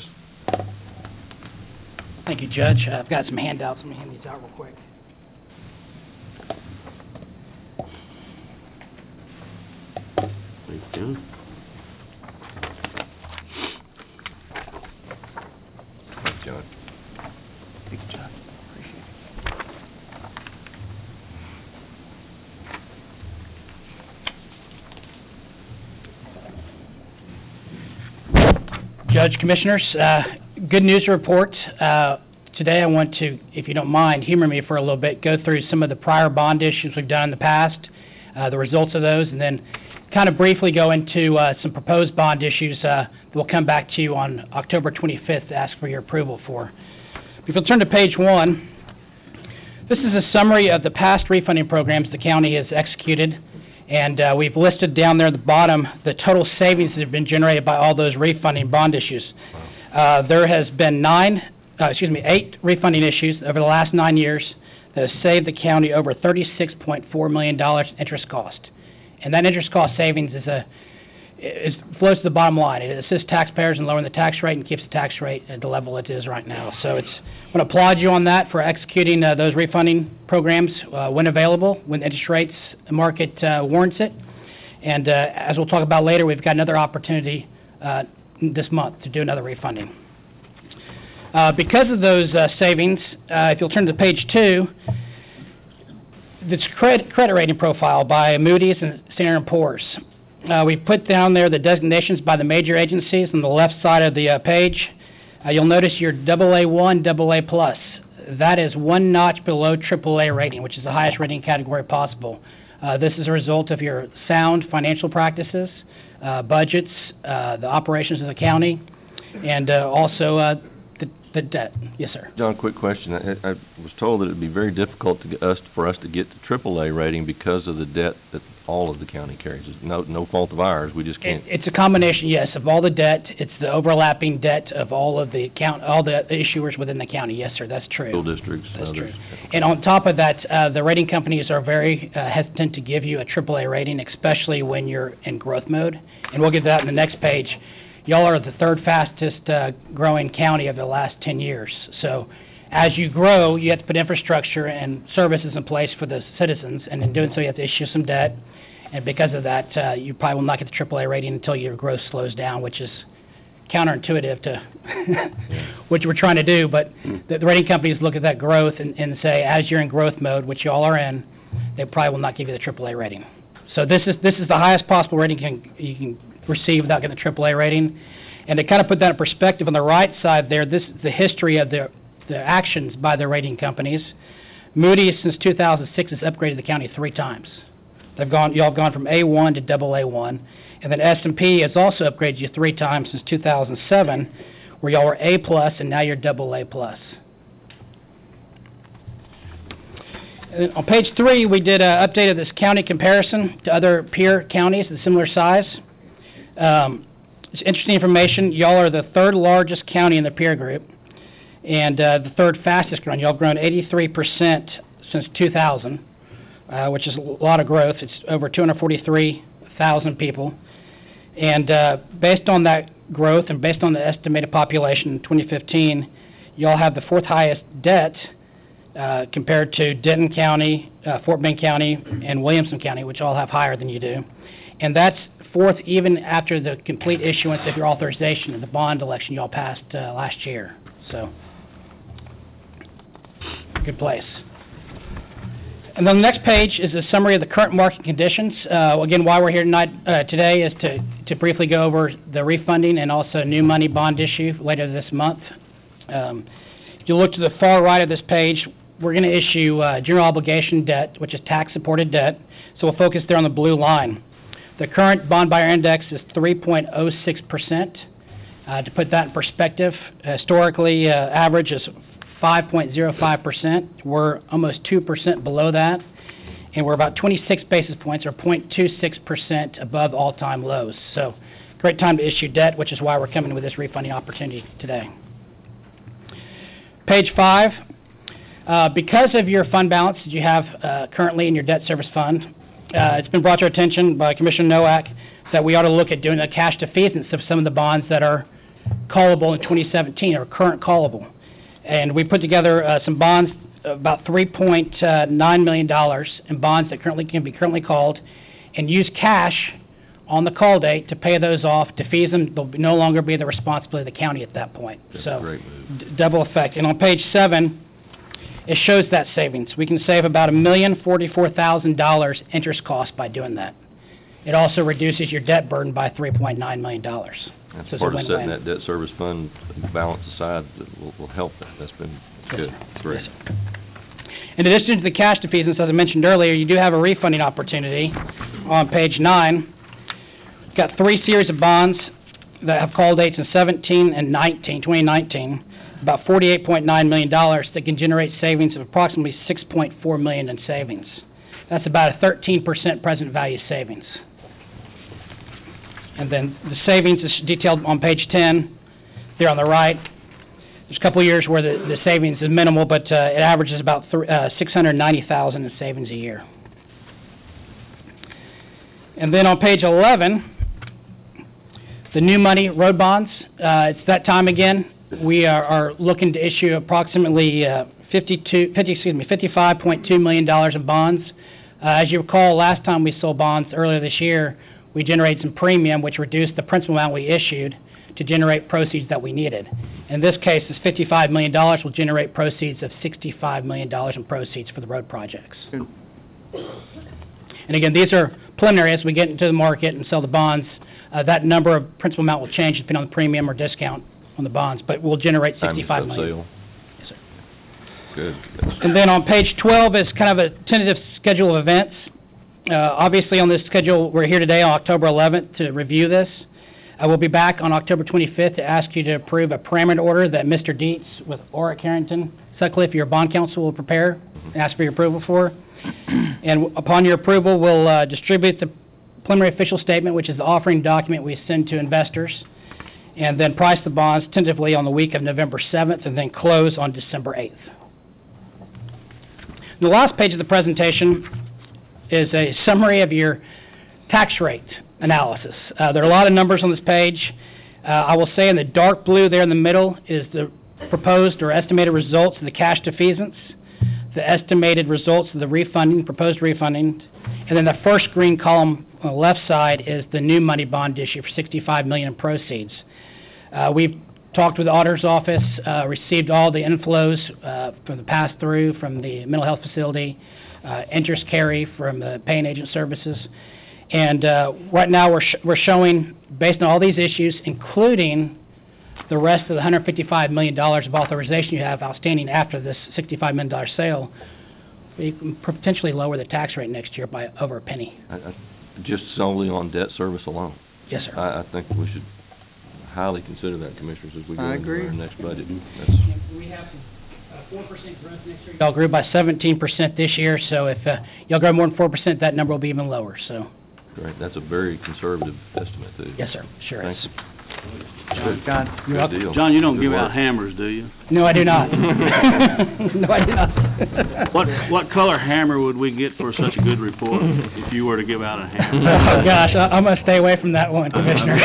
Thank you, Judge. I've got some handouts. Let me hand these out real quick. Thank you. Thanks, John. Thank you, John. Appreciate it. Judge, Commissioners, good news to report. Today I want to, if you don't mind, humor me for a little bit, go through some of the prior bond issues we've done in the past, the results of those, and then kind of briefly go into some proposed bond issues that we'll come back to you on October 25th to ask for your approval for. If you'll turn to page 1, this is a summary of the past refunding programs the county has executed, and we've listed down there at the bottom the total savings that have been generated by all those refunding bond issues. There has been 8 refunding issues over the last 9 years that have saved the county over $36.4 million in interest cost. And that interest cost savings flows to the bottom line. It assists taxpayers in lowering the tax rate and keeps the tax rate at the level it is right now. So I want to applaud you on that for executing those refunding programs when available, when the interest rates market warrants it. And as we'll talk about later, we've got another opportunity this month to do another refunding. Because of those savings, if you'll turn to page 2, this credit rating profile by Moody's and Standard & Poor's. We put down there the designations by the major agencies on the left side of the page. You'll notice your AA1, AA+. That is one notch below AAA rating, which is the highest rating category possible. This is a result of your sound financial practices, budgets, the operations of the county, and also the debt. Yes, sir. John, quick question. I was told that it would be very difficult for us to get to AAA rating because of the debt that all of the county carries. It's no fault of ours. We just can't. It's a combination, yes, of all the debt. It's the overlapping debt of all the issuers within the county. Yes, sir. That's true. School districts. That's others. True. And on top of that, the rating companies are very hesitant to give you a AAA rating, especially when you're in growth mode. And we'll get to that in the next page. Y'all are the third fastest growing county of the last 10 years. So as you grow, you have to put infrastructure and services in place for the citizens, and in doing so, you have to issue some debt. And because of that, you probably will not get the AAA rating until your growth slows down, which is counterintuitive to what you were trying to do. But the rating companies look at that growth and say, as you're in growth mode, which you all are in, they probably will not give you the AAA rating. So this is the highest possible rating you can receive without getting the AAA rating. And to kind of put that in perspective, on the right side there, this is the history of the actions by the rating companies. Moody's, since 2006, has upgraded the county 3 times. Y'all have gone from A1 to AA1. And then S&P has also upgraded you 3 times since 2007, where y'all were A+, and now you're AA+. And on page 3, we did an update of this county comparison to other peer counties of similar size. It's interesting information. Y'all are the 3rd largest county in the peer group, and the 3rd fastest growing. Y'all have grown 83% since 2000, which is a lot of growth. It's over 243,000 people. And based on that growth and based on the estimated population in 2015, y'all have the 4th highest debt compared to Denton County, Fort Bend County, and Williamson County, which all have higher than you do. And that's 4th even after the complete issuance of your authorization in the bond election y'all passed last year. So, good place. And then the next page is a summary of the current market conditions. Again, why we're here today is to briefly go over the refunding and also new money bond issue later this month. If you look to the far right of this page, we're going to issue general obligation debt, which is tax-supported debt. So we'll focus there on the blue line. The current bond buyer index is 3.06%. To put that in perspective, historically, average is 5.05%. We're almost 2% below that, and we're about 26 basis points, or 0.26% above all-time lows. So, great time to issue debt, which is why we're coming with this refunding opportunity today. Page 5. Because of your fund balance that you have currently in your debt service fund, it's been brought to our attention by Commissioner Nowak that we ought to look at doing a cash defeasance of some of the bonds that are callable in 2017, or current callable. And we put together some bonds, about $3.9 million in bonds that can be currently called, and use cash on the call date to pay those off, defease them. They'll no longer be the responsibility of the county at that point. That's a great move. Double effect. And on page 7, it shows that savings. We can save about $1,044,000 interest cost by doing that. It also reduces your debt burden by $3.9 million. That's So it's part a of setting win-win. that debt service fund balance aside that will help that. That's been good. Great. Yes, sir. In addition to the cash defeasance, as I mentioned earlier, you do have a refunding opportunity on page 9. We've got 3 series of bonds that have call dates in 2017 and 2019, about $48.9 million that can generate savings of approximately $6.4 million in savings. That's about a 13% present value savings. And then the savings is detailed on page 10, there on the right. There's a couple of years where the savings is minimal, but it averages about $690,000 in savings a year. And then on page 11, the new money road bonds. It's that time again. We are looking to issue approximately $55.2 million in bonds. As you recall, last time we sold bonds earlier this year, we generated some premium, which reduced the principal amount we issued to generate proceeds that we needed. In this case, this $55 million will generate proceeds of $65 million in proceeds for the road projects. And again, these are preliminary. As we get into the market and sell the bonds, that number of principal amount will change depending on the premium or discount on the bonds, but we'll generate $65 million. Sale. Yes, sir. Good. And then on page 12 is kind of a tentative schedule of events. Obviously, on this schedule, we're here today on October 11th to review this. I will be back on October 25th to ask you to approve a parameter order that Mr. Dietz with Oric Harrington Sutcliffe, your bond counsel, will prepare and ask for your approval for. And upon your approval, we'll distribute the preliminary official statement, which is the offering document we send to investors, and then price the bonds tentatively on the week of November 7th and then close on December 8th. The last page of the presentation is a summary of your tax rate analysis. There are a lot of numbers on this page. I will say in the dark blue there in the middle is the proposed or estimated results of the cash defeasance, the estimated results of the refunding, proposed refunding, and then the first green column on the left side is the new money bond issue for $65 million in proceeds. We've talked with the auditor's office, received all the inflows from the pass-through from the mental health facility, interest carry from the paying agent services. And right now we're showing, based on all these issues, including the rest of the $155 million of authorization you have outstanding after this $65 million sale, we can potentially lower the tax rate next year by over a penny. Just solely on debt service alone. Yes, sir. I think we should highly consider that, Commissioners, as we go into our next budget. We have 4% growth next year. Y'all grew by 17% this year, so if y'all grow more than 4%, that number will be even lower. So. Great. That's a very conservative estimate, too. Yes, sir. Sure Thanks. is. John, good deal. John, you don't Good give work. out hammers, do you? No, I do not. No, I do not. What color hammer would we get for such a good report if you were to give out a hammer? Oh, gosh, I'm going to stay away from that one, Commissioner.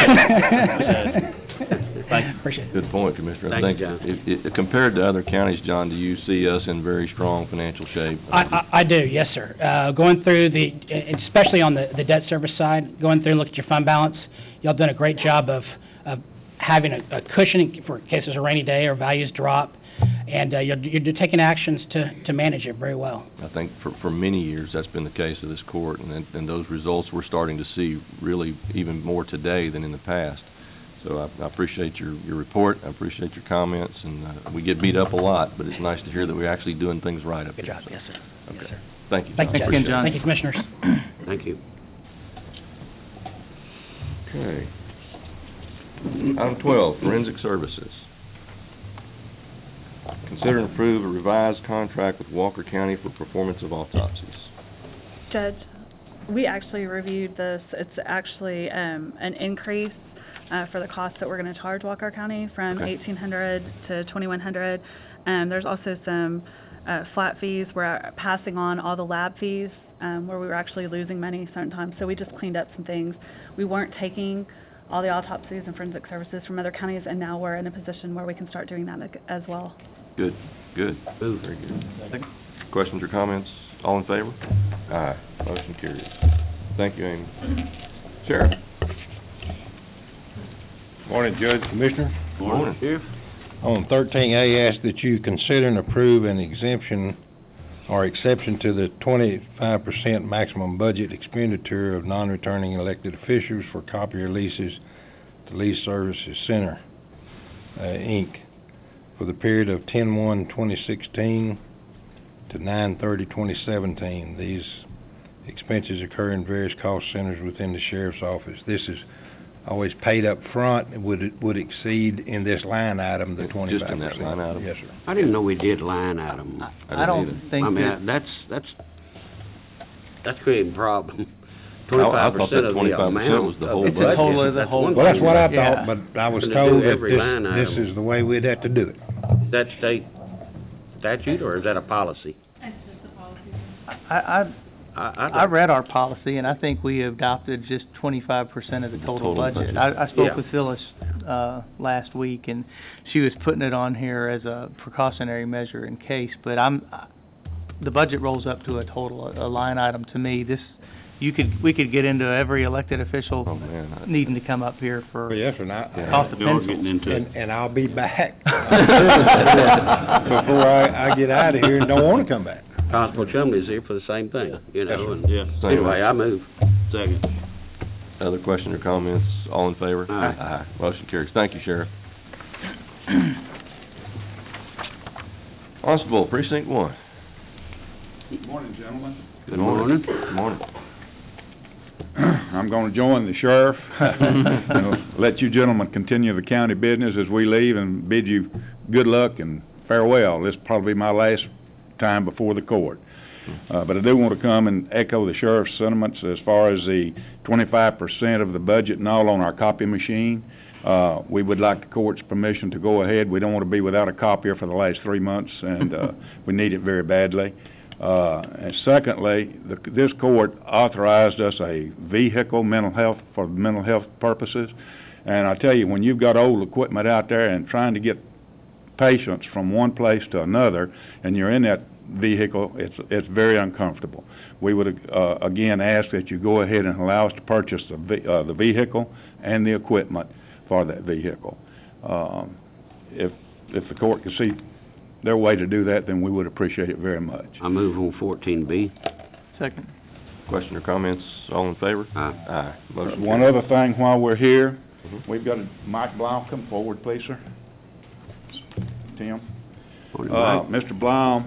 Thank you. Appreciate it. Good point, Commissioner. Thank I you, think John. compared to other counties, John, do you see us in very strong financial shape? I do, yes, sir. Going through especially on the debt service side, going through and looking at your fund balance, y'all done a great job of having a cushion for in case there's a rainy day or values drop, and you're taking actions to manage it very well. I think for many years that's been the case of this court, and those results we're starting to see really even more today than in the past. So I appreciate your report. I appreciate your comments, and we get beat up a lot, but it's nice to hear that we're actually doing things right up Good here. job, yes, sir. Okay. Yes, sir. Thank you, John. Thank you, Appreciate it. Thank you, Commissioners. Thank you. Okay. Item 12, Forensic Services. Consider and approve a revised contract with Walker County for performance of autopsies. Judge, we actually reviewed this. It's actually an increase for the cost that we're going to charge Walker County from $1,800 to $2,100. There's also some flat fees. We're passing on all the lab fees where we were actually losing money sometimes. So we just cleaned up some things. We weren't taking all the autopsies and forensic services from other counties, and now we're in a position where we can start doing that as well. Good, good. Very good. Questions or comments? All in favor? Aye. Motion carries. Thank you, Amy. Sheriff? Morning, Judge, Commissioner. Morning. Sheriff. On 13A, ask that you consider and approve an exemption or exception to the 25% maximum budget expenditure of non-returning elected officials for copier leases to Lease Services Center, Inc., for the period of 10/1/2016 to 9/30/2017. These expenses occur in various cost centers within the Sheriff's Office. This is always paid up front. It would exceed in this line item the 25%. Just in that line item? Yes, sir. I didn't know we did line item. I don't think I mean, that... that's creating a problem. I thought 25% that of the 25% amount was the of whole the budget. It's the whole of the whole one Well, that's thing. what I Yeah. thought, but I was Gonna told do that every line this item. is the way we'd have to do it. Is that state statute, or is that a policy? I read our policy, and I think we adopted just 25% of the total budget. I spoke with Phyllis last week, and she was putting it on here as a precautionary measure in case, but the budget rolls up to a line item to me. We could get into every elected official needing to come up here for Well, yes, sir, cost of pencils. and I'll be back before I get out of here and don't want to come back. Constable Chumley's here for the same thing, you know, and Same anyway, way. I move. Second. Other question or comments? All in favor? Aye. Motion carries. Thank you, Sheriff. Constable, Precinct 1. Good morning, gentlemen. Good morning. Good morning. I'm going to join the sheriff and let you gentlemen continue the county business as we leave, and bid you good luck and farewell. This will probably be my last time before the court. But I do want to come and echo the sheriff's sentiments as far as the 25% of the budget and all on our copy machine. We would like the court's permission to go ahead. We don't want to be without a copier for the last 3 months, and we need it very badly. And secondly, this court authorized us a vehicle for mental health purposes. And I tell you, when you've got old equipment out there and trying to get patients from one place to another, and you're in that vehicle, it's very uncomfortable. We would again ask that you go ahead and allow us to purchase the vehicle and the equipment for that vehicle. If the court can see their way to do that, then we would appreciate it very much. I move on 14B. Second. Question or comments? All in favor? Aye. Motion One carries. other thing while we're here, we've got Mike Blau come forward, please, sir. Tim. Mr. Blau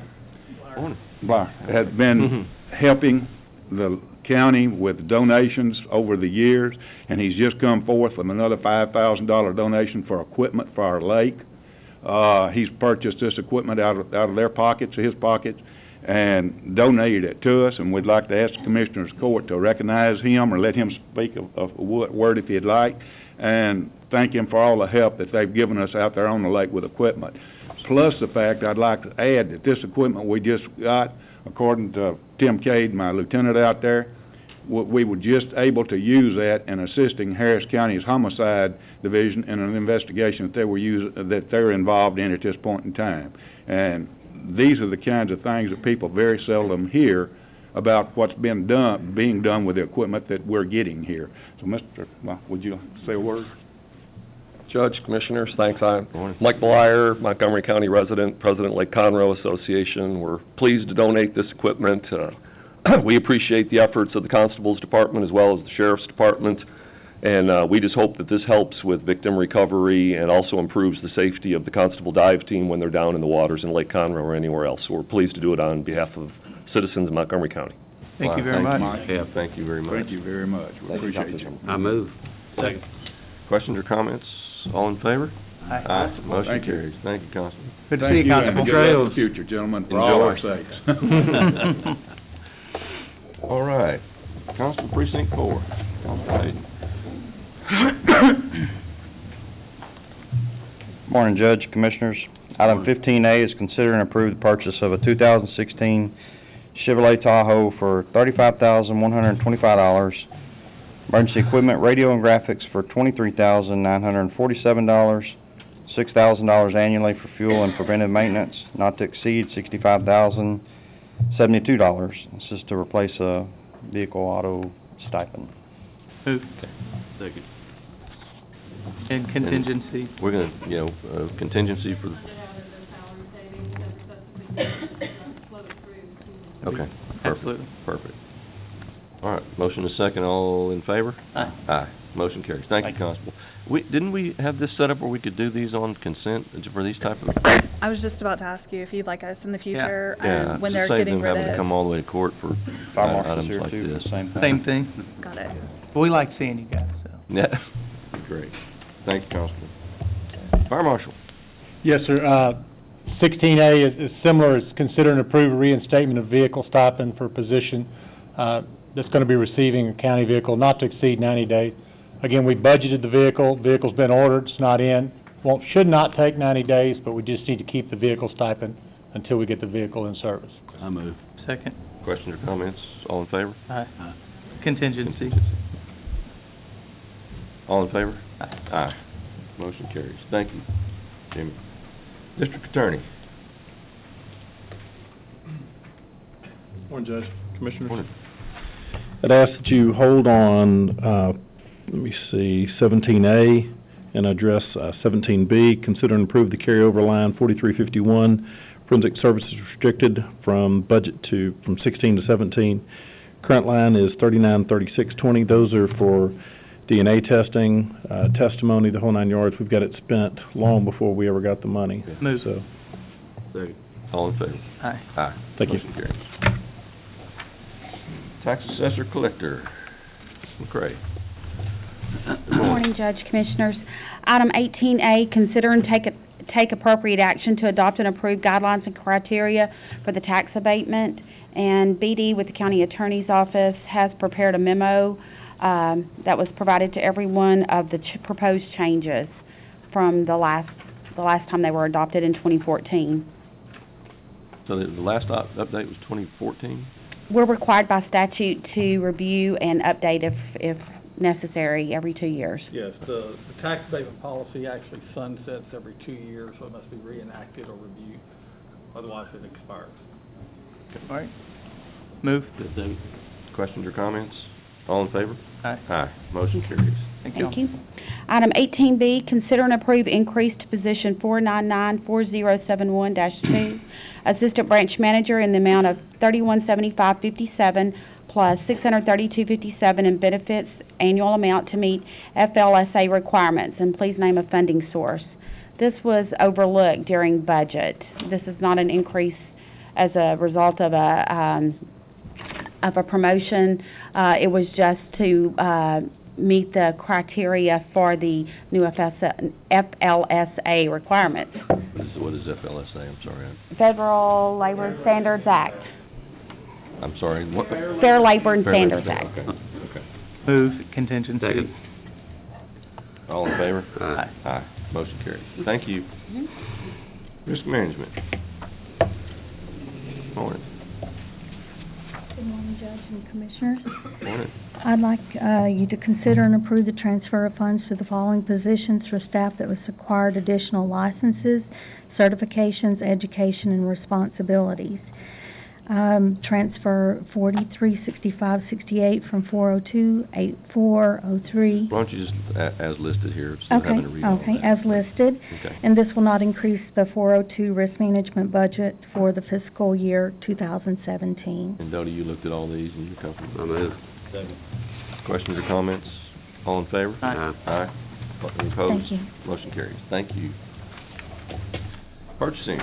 has been helping the county with donations over the years, and he's just come forth with another $5,000 donation for equipment for our lake. He's purchased this equipment out of their pockets, his pockets, and donated it to us, and we'd like to ask the Commissioner's Court to recognize him or let him speak a word if he'd like, and thank him for all the help that they've given us out there on the lake with equipment. Plus the fact I'd like to add that this equipment we just got, according to Tim Cade, my lieutenant out there, we were just able to use that in assisting Harris County's homicide division in an investigation that they're involved in at this point in time. And these are the kinds of things that people very seldom hear about what's being done with the equipment that we're getting here. So, Mr. Would you say a word? Judge, Commissioners, thanks. I'm Mike Bleier, Montgomery County resident, President Lake Conroe Association. We're pleased to donate this equipment. We appreciate the efforts of the Constable's Department as well as the Sheriff's Department, and we just hope that this helps with victim recovery and also improves the safety of the Constable dive team when they're down in the waters in Lake Conroe or anywhere else. So we're pleased to do it on behalf of citizens of Montgomery County. Thank you very much. Yeah, thank you very much. Thank you very much. We appreciate you. I move. Second. Questions or comments? All in favor? Aye. Motion Thank you. carries. Thank you, Constable. Good to see you, Constable. And good luck in the future, gentlemen, for all our sakes. All right. Constable Precinct 4. All right. Morning, Judge, Commissioners. Item 15A is consider and approve the purchase of a 2016 Chevrolet Tahoe for $35,125. Emergency equipment, radio and graphics for $23,947. $6,000 annually for fuel and preventive maintenance, not to exceed $65,072. This is to replace a vehicle auto stipend. Move. Second. And contingency. We're gonna, contingency for... Okay, Absolutely. perfect. All right, motion is second, all in favor? Aye. Aye, motion carries. Thank you, Constable. Didn't we have this set up where we could do these on consent for these type of... I was just about to ask you if you'd like us in the future, Yeah, when to they're save getting them rid having to of... come all the way to court for Fire marshal's items here like too, this. same thing. Same thing. Got it. We like seeing you guys, so. Yeah, great. Thank you, Constable. Fire Marshal. Yes, sir. 16A is similar. It's consider and approve a reinstatement of vehicle stipend for a position that's going to be receiving a county vehicle not to exceed 90 days. Again, we budgeted the vehicle. Vehicle's been ordered. It's not in. Should not take 90 days, but we just need to keep the vehicle stipend until we get the vehicle in service. I move. Second. Questions or comments? All in favor? Aye. Contingency. All in favor? Aye. Aye. Motion carries. Thank you, Jimmy. District Attorney. Morning, Judge, Commissioners. Morning. I'd ask that you hold on, 17A and address 17B. Consider and approve the carryover line 4351, forensic services restricted from 16 to 17. Current line is 393620. Those are for DNA testing, testimony, the whole 9 yards. We've got it spent long before we ever got the money. Yeah. Move. So, Second. All in favor? Aye. Aye. Thank you. Motion carries. Tax Assessor Collector, McCray. Good morning, Judge, Commissioners. Item 18A, consider and take appropriate action to adopt and approve guidelines and criteria for the tax abatement. And BD with the County Attorney's Office has prepared a memo that was provided to everyone of the proposed changes from the last time they were adopted in 2014. So the last update was 2014? We're required by statute to review and update if necessary every 2 years. Yes, the tax abatement policy actually sunsets every 2 years, so it must be reenacted or reviewed, otherwise it expires. All right. Move. Questions or comments? All in favor? Aye. Aye. Motion carries. Thank you. Thank you. Item 18B, consider and approve increase to position 4994071-2, Assistant Branch Manager in the amount of $3175.57 plus $632.57 in benefits annual amount to meet FLSA requirements, and please name a funding source. This was overlooked during budget. This is not an increase as a result of a promotion. It was just to meet the criteria for the new FLSA requirements. What is FLSA? I'm sorry. Federal Labor Standards Act. I'm sorry. What? Fair Labor and Standards Act. Okay. Move. Contingency. Second. All in favor? Aye. Aye. Motion carries. Thank you. Risk Management. Morning. Good morning, Judge and Commissioners. Morning. I'd like you to consider and approve the transfer of funds to the following positions for staff that was acquired additional licenses, certifications, education, and responsibilities. Transfer 436568 from 402-8403. Why don't you just, as listed here, instead of having to read all Okay, that. as listed. Okay. And this will not increase the 402 risk management budget for the fiscal year 2017. And Dodie, you looked at all these and you're comfortable? I move. Questions or comments? All in favor? Aye. Aye. Any opposed? Thank you. Motion carries. Thank you. Purchasing.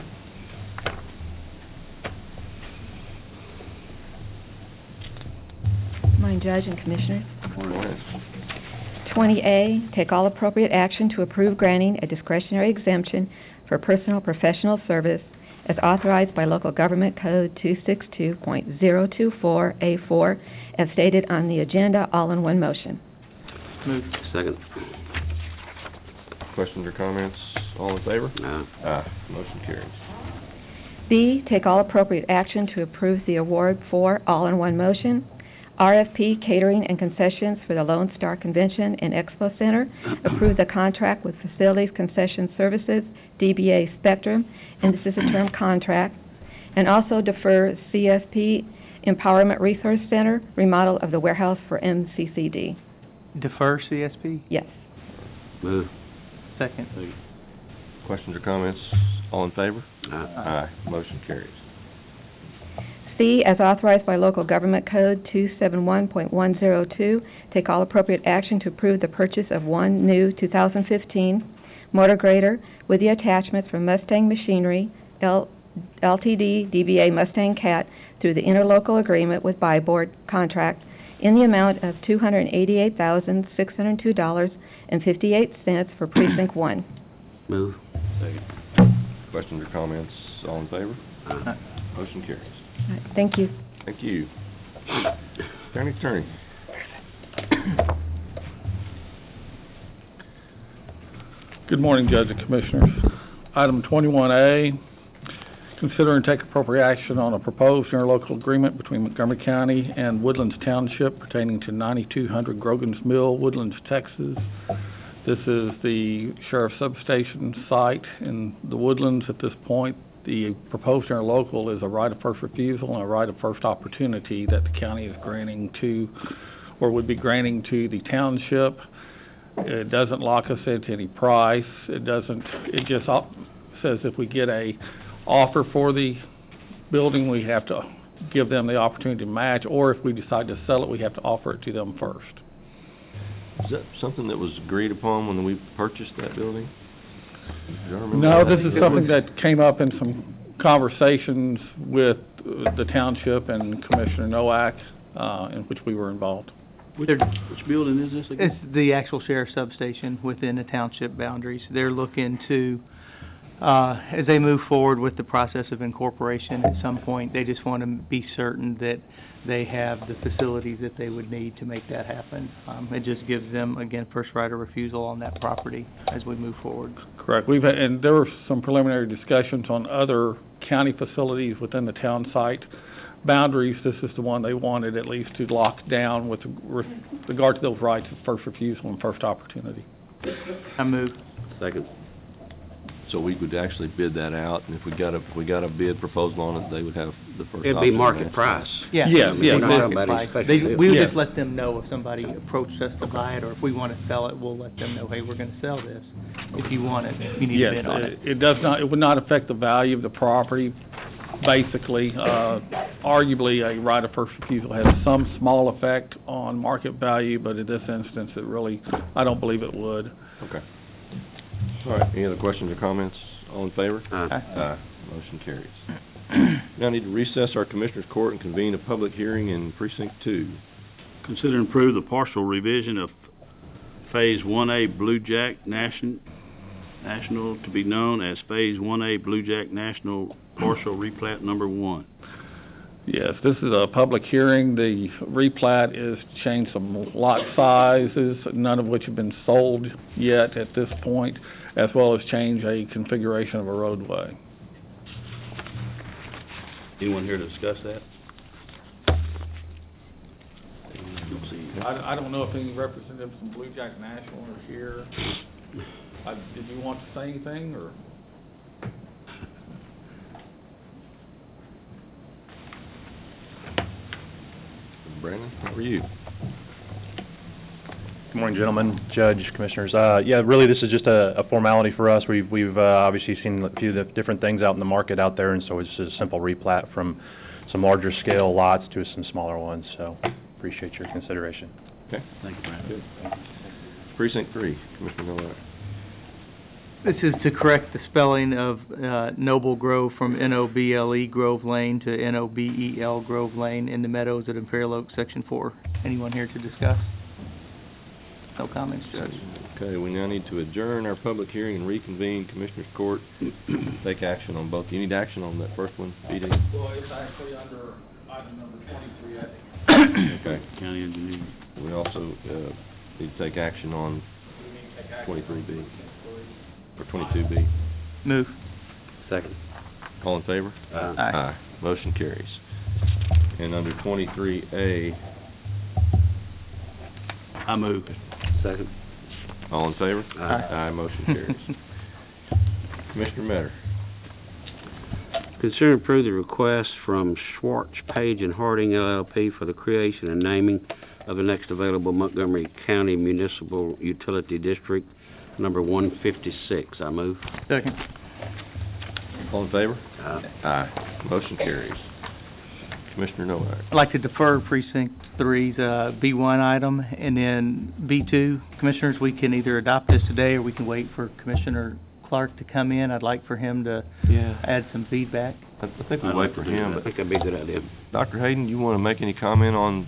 Morning, Judge and Commissioners. Morning. 20A, take all appropriate action to approve granting a discretionary exemption for personal professional service as authorized by Local Government Code 262.024A4, as stated on the agenda, all in one motion. Move. Second. Questions or comments? All in favor? Aye. Aye. Motion carries. B, take all appropriate action to approve the award for, all in one motion, RFP Catering and Concessions for the Lone Star Convention and Expo Center, approve the contract with Facilities Concession Services, DBA Spectrum, and this is a term contract, and also defer CSP Empowerment Resource Center, remodel of the warehouse for MCCD. Defer CSP? Yes. Move. Second. Questions or comments? All in favor? Aye. Aye. Motion carries. C, as authorized by Local Government Code 271.102, take all appropriate action to approve the purchase of one new 2015 motor grader with the attachments from Mustang Machinery, Ltd., DBA Mustang Cat, through the interlocal agreement with Buy Board contract in the amount of $288,602.58 for Precinct 1. Move. Second. Questions or comments? All in favor? Aye. Motion carries. All right, thank you. Thank you. County Attorney. Good morning, Judge and Commissioners. Item 21A, consider and take appropriate action on a proposed interlocal agreement between Montgomery County and Woodlands Township pertaining to 9200 Grogan's Mill, Woodlands, Texas. This is the Sheriff's Substation site in the Woodlands at this point. The proposed interlocal is a right of first refusal and a right of first opportunity that the county is granting to, or would be granting to the township. It doesn't lock us into any price. It just says if we get a offer for the building, we have to give them the opportunity to match, or if we decide to sell it, we have to offer it to them first. Is that something that was agreed upon when we purchased that building? No, this is something that came up in some conversations with the township and Commissioner Nowak, in which we were involved. Which building is this again? It's the actual sheriff's substation within the township boundaries. They're looking to, as they move forward with the process of incorporation at some point, they just want to be certain that they have the facilities that they would need to make that happen. It just gives them, again, first right of refusal on that property as we move forward. Correct. And there were some preliminary discussions on other county facilities within the town site boundaries. This is the one they wanted at least to lock down with regard to those rights of first refusal and first opportunity. I move. Second. So we would actually bid that out, and if we got a bid proposal on it, they would have the first It'd option. be market price. Yeah. Yeah, We're not talking market about any price. special deal. We would Yeah. just let them know if somebody approached us to buy it, or if we want to sell it, we'll let them know, hey, we're going to sell this. If you want it, you need to bid on it. It does not, it would not affect the value of the property. Basically, arguably, a right of first refusal has some small effect on market value, but in this instance, it really, I don't believe it would. Okay. All right, any other questions or comments? All in favor? Aye. Aye. Motion carries. Now I need to recess our Commissioners' Court and convene a public hearing in Precinct 2. Consider and approve the partial revision of Phase 1A Blue Jack National to be known as Phase 1A Blue Jack National Partial Replat Number 1. Yes, this is a public hearing. The replat is to change some lot sizes, none of which have been sold yet at this point, as well as change a configuration of a roadway. Anyone here to discuss that? I don't know if any representatives from Blue Jack National are here. Did you want to say anything, or? Brandon, how are you? Good morning, gentlemen, Judge, Commissioners. Yeah, really, this is just a formality for us. We've obviously seen a few of the different things out in the market out there, and so it's just a simple replat from some larger scale lots to some smaller ones. So appreciate your consideration. Okay. Thank you, Brandon. Precinct 3, Commissioner Nowak. This is to correct the spelling of Noble Grove from N-O-B-L-E Grove Lane to N-O-B-E-L Grove Lane in the Meadows at Imperial Oaks, Section 4. Anyone here to discuss? No comments, Judge. Okay, we now need to adjourn our public hearing and reconvene Commissioners Court. Take action on both. You need action on that first one, PD? Well, it's actually under item number 23A. Okay. County engineer. We also need to take action on 23B, or 22B. Move. Second. All in favor? Aye. Motion carries. And under 23A, I move. Second. all in favor? Aye. Motion carries. Commissioner Metter. Consider and approve the request from Schwartz, Page, and Harding LLP for the creation and naming of the next available Montgomery County Municipal Utility District, number 156. I move. Second. All in favor? Aye. Motion carries. Commissioner Nowak. I'd like to defer Precinct 3's B1 item, and then B2. Commissioners, we can either adopt this today, or we can wait for Commissioner Clark to come in. I'd like for him to add some feedback. I think we wait for him, I but think that'd be a good idea. Dr. Hayden, you want to make any comment on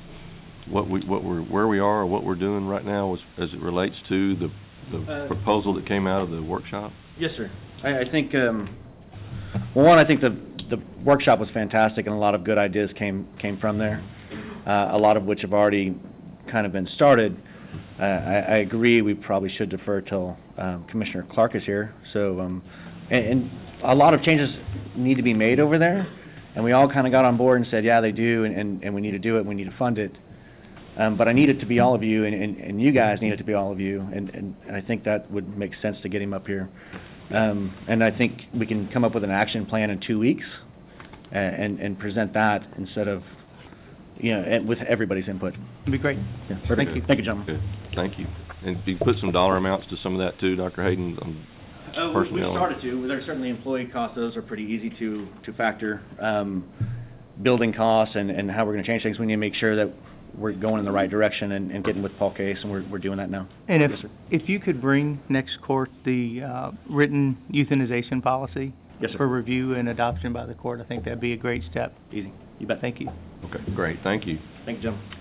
where we are or what we're doing right now as it relates to the proposal that came out of the workshop? Yes, sir. I think, well, one, I think the workshop was fantastic, and a lot of good ideas came from there, a lot of which have already kind of been started. I agree we probably should defer till Commissioner Clark is here. So, and a lot of changes need to be made over there, and we all kind of got on board and said, yeah, they do, and we need to do it, and we need to fund it. But I need it to be all of you, and you guys need it to be all of you, and I think that would make sense to get him up here. And I think we can come up with an action plan in 2 weeks and present that instead of, with everybody's input. It'd be great. Yeah, thank you. Thank you, gentlemen. Good. Thank you. And if you put some dollar amounts to some of that too, Dr. Hayden, We started to. There's certainly employee costs. Those are pretty easy to factor. Building costs and how we're going to change things, we need to make sure that we're going in the right direction and getting with Paul Case, and we're doing that now. And Yes, sir. if you could bring next court the written euthanization policy Yes, sir. for review and adoption by the court, I think that'd be a great step. Easy. You bet. Thank you. Okay, great. Thank you. Thank you, gentlemen.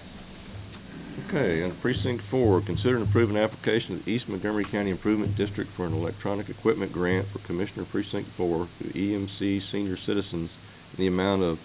Okay, on Precinct 4, consider and approve an application of the East Montgomery County Improvement District for an electronic equipment grant for Commissioner Precinct 4 through EMC Senior Citizens in the amount of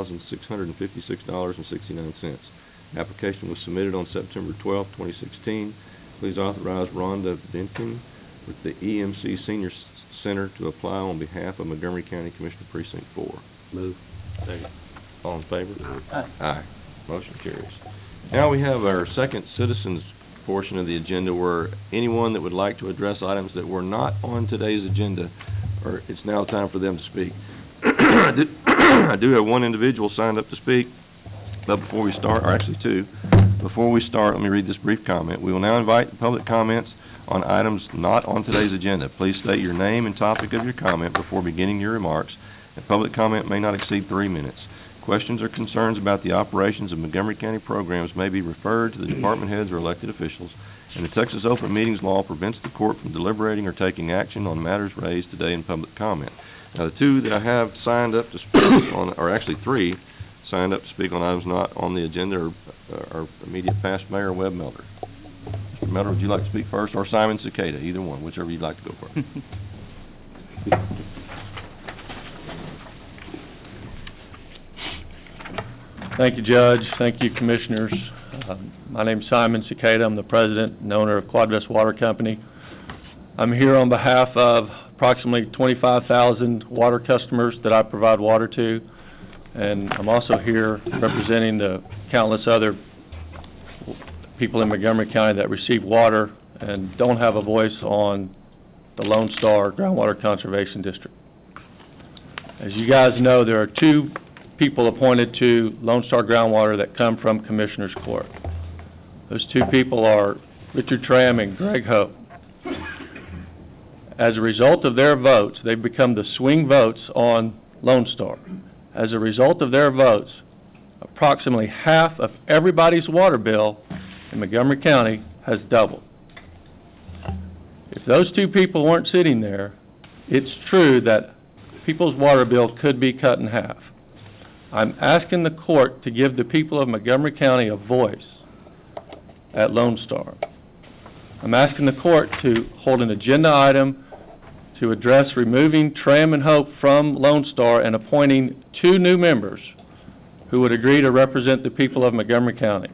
$4,656.69. Application was submitted on September 12, 2016. Please authorize Rhonda Denkin with the EMC Senior Center to apply on behalf of Montgomery County Commissioner Precinct 4. Move. Second. All in favor? Aye. Aye. Motion carries. Now we have our second citizens portion of the agenda where anyone that would like to address items that were not on today's agenda, or it's now time for them to speak. I do have one individual signed up to speak, but before we start, or actually two, before we start, let me read this brief comment. We will now invite public comments on items not on today's agenda. Please state your name and topic of your comment before beginning your remarks, and public comment may not exceed 3 minutes. Questions or concerns about the operations of Montgomery County programs may be referred to the department heads or elected officials, and the Texas Open Meetings Law prevents the court from deliberating or taking action on matters raised today in public comment. Now, the two that I have signed up to speak on, or actually three, signed up to speak on items not on the agenda are immediate past Mayor Webb Melder. Mr. Melder, would you like to speak first, or Simon Cicada, either one, whichever you'd like to go first. Thank you, Judge. Thank you, Commissioners. My name's Simon Cicada. I'm the president and owner of Quadvest Water Company. I'm here on behalf of approximately 25,000 water customers that I provide water to, and I'm also here representing the countless other people in Montgomery County that receive water and don't have a voice on the Lone Star Groundwater Conservation District. As you guys know, there are two people appointed to Lone Star Groundwater that come from Commissioner's Court. Those two people are Richard Tram and Greg Hope. As a result of their votes, they've become the swing votes on Lone Star. As a result of their votes, approximately half of everybody's water bill in Montgomery County has doubled. If those two people weren't sitting there, it's true that people's water bill could be cut in half. I'm asking the court to give the people of Montgomery County a voice at Lone Star. I'm asking the court to hold an agenda item to address removing Tram and Hope from Lone Star and appointing 2 new members who would agree to represent the people of Montgomery County.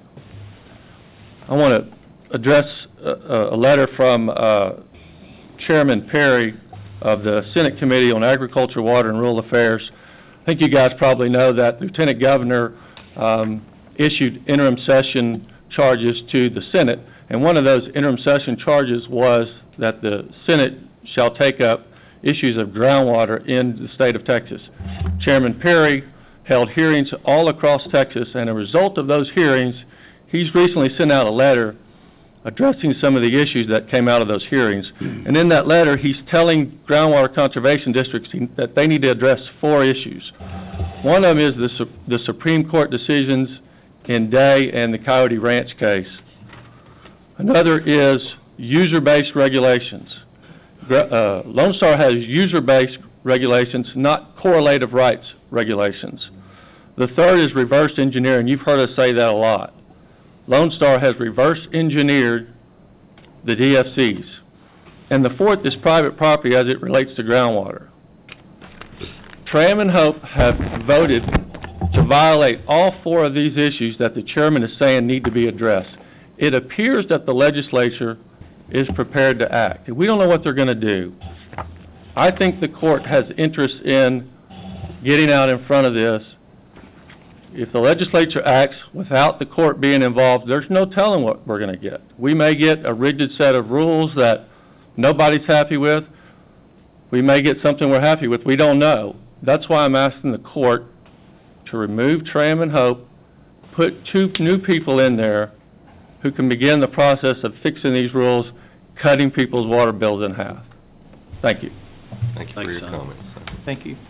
I want to address a letter from Chairman Perry of the Senate Committee on Agriculture, Water, and Rural Affairs. I think you guys probably know that Lieutenant Governor issued interim session charges to the Senate, and one of those interim session charges was that the Senate shall take up issues of groundwater in the state of Texas. Chairman Perry held hearings all across Texas, and a result of those hearings, he's recently sent out a letter addressing some of the issues that came out of those hearings. And in that letter, he's telling groundwater conservation districts that they need to address 4 issues. One of them is the Supreme Court decisions in Day and the Coyote Ranch case. Another is user-based regulations. Lone Star has user-based regulations, not correlative rights regulations. The third is reverse engineering. You've heard us say that a lot. Lone Star has reverse engineered the DFCs. And the fourth is private property as it relates to groundwater. Tram and Hope have voted to violate all 4 of these issues that the chairman is saying need to be addressed. It appears that the legislature is prepared to act. We don't know what they're going to do. I think the court has interest in getting out in front of this. If the legislature acts without the court being involved, there's no telling what we're going to get. We may get a rigid set of rules that nobody's happy with. We may get something we're happy with. We don't know. That's why I'm asking the court to remove Tram and Hope, put 2 new people in there who can begin the process of fixing these rules, cutting people's water bills in half. Thank you. Thank you for your comments. Thank you.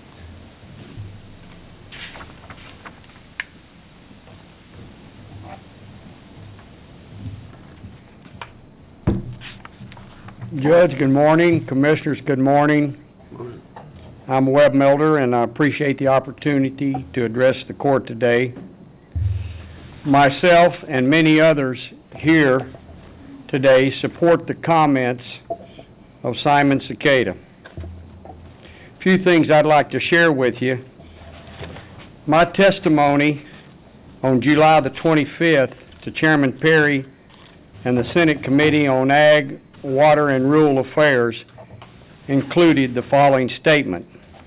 Judge, good morning. Commissioners, good morning. I'm Webb Melder, and I appreciate the opportunity to address the court today. Myself and many others here today support the comments of Simon Cicada. A few things I'd like to share with you. My testimony on July the 25th to Chairman Perry and the Senate Committee on Ag, Water, and Rural Affairs included the following statement.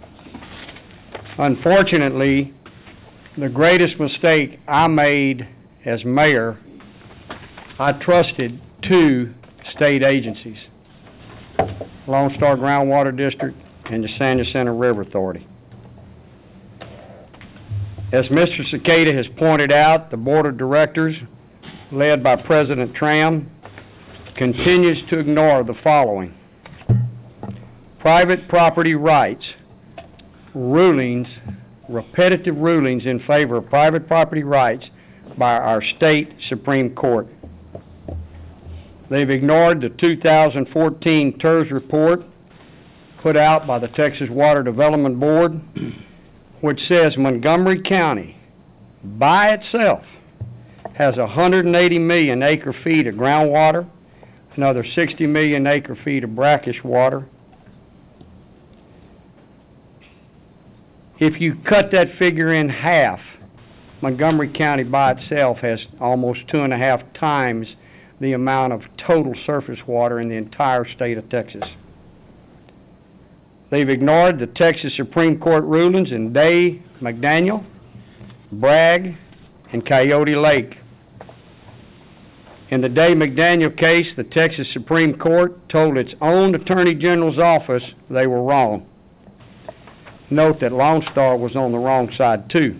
Unfortunately, the greatest mistake I made as mayor, I trusted 2 state agencies, Lone Star Groundwater District and the San Jacinto River Authority. As Mr. Cicada has pointed out, the Board of Directors, led by President Tram, continues to ignore the following: private property rights, rulings, repetitive rulings in favor of private property rights by our state Supreme Court. They've ignored the 2014 TERS report put out by the Texas Water Development Board, which says Montgomery County, by itself, has 180 million acre-feet of groundwater, another 60 million acre-feet of brackish water. If you cut that figure in half, Montgomery County by itself has almost 2.5 times the amount of total surface water in the entire state of Texas. They've ignored the Texas Supreme Court rulings in Day, McDaniel, Bragg, and Coyote Lake. In the Day McDaniel case, the Texas Supreme Court told its own Attorney General's office they were wrong. Note that Lone Star was on the wrong side, too.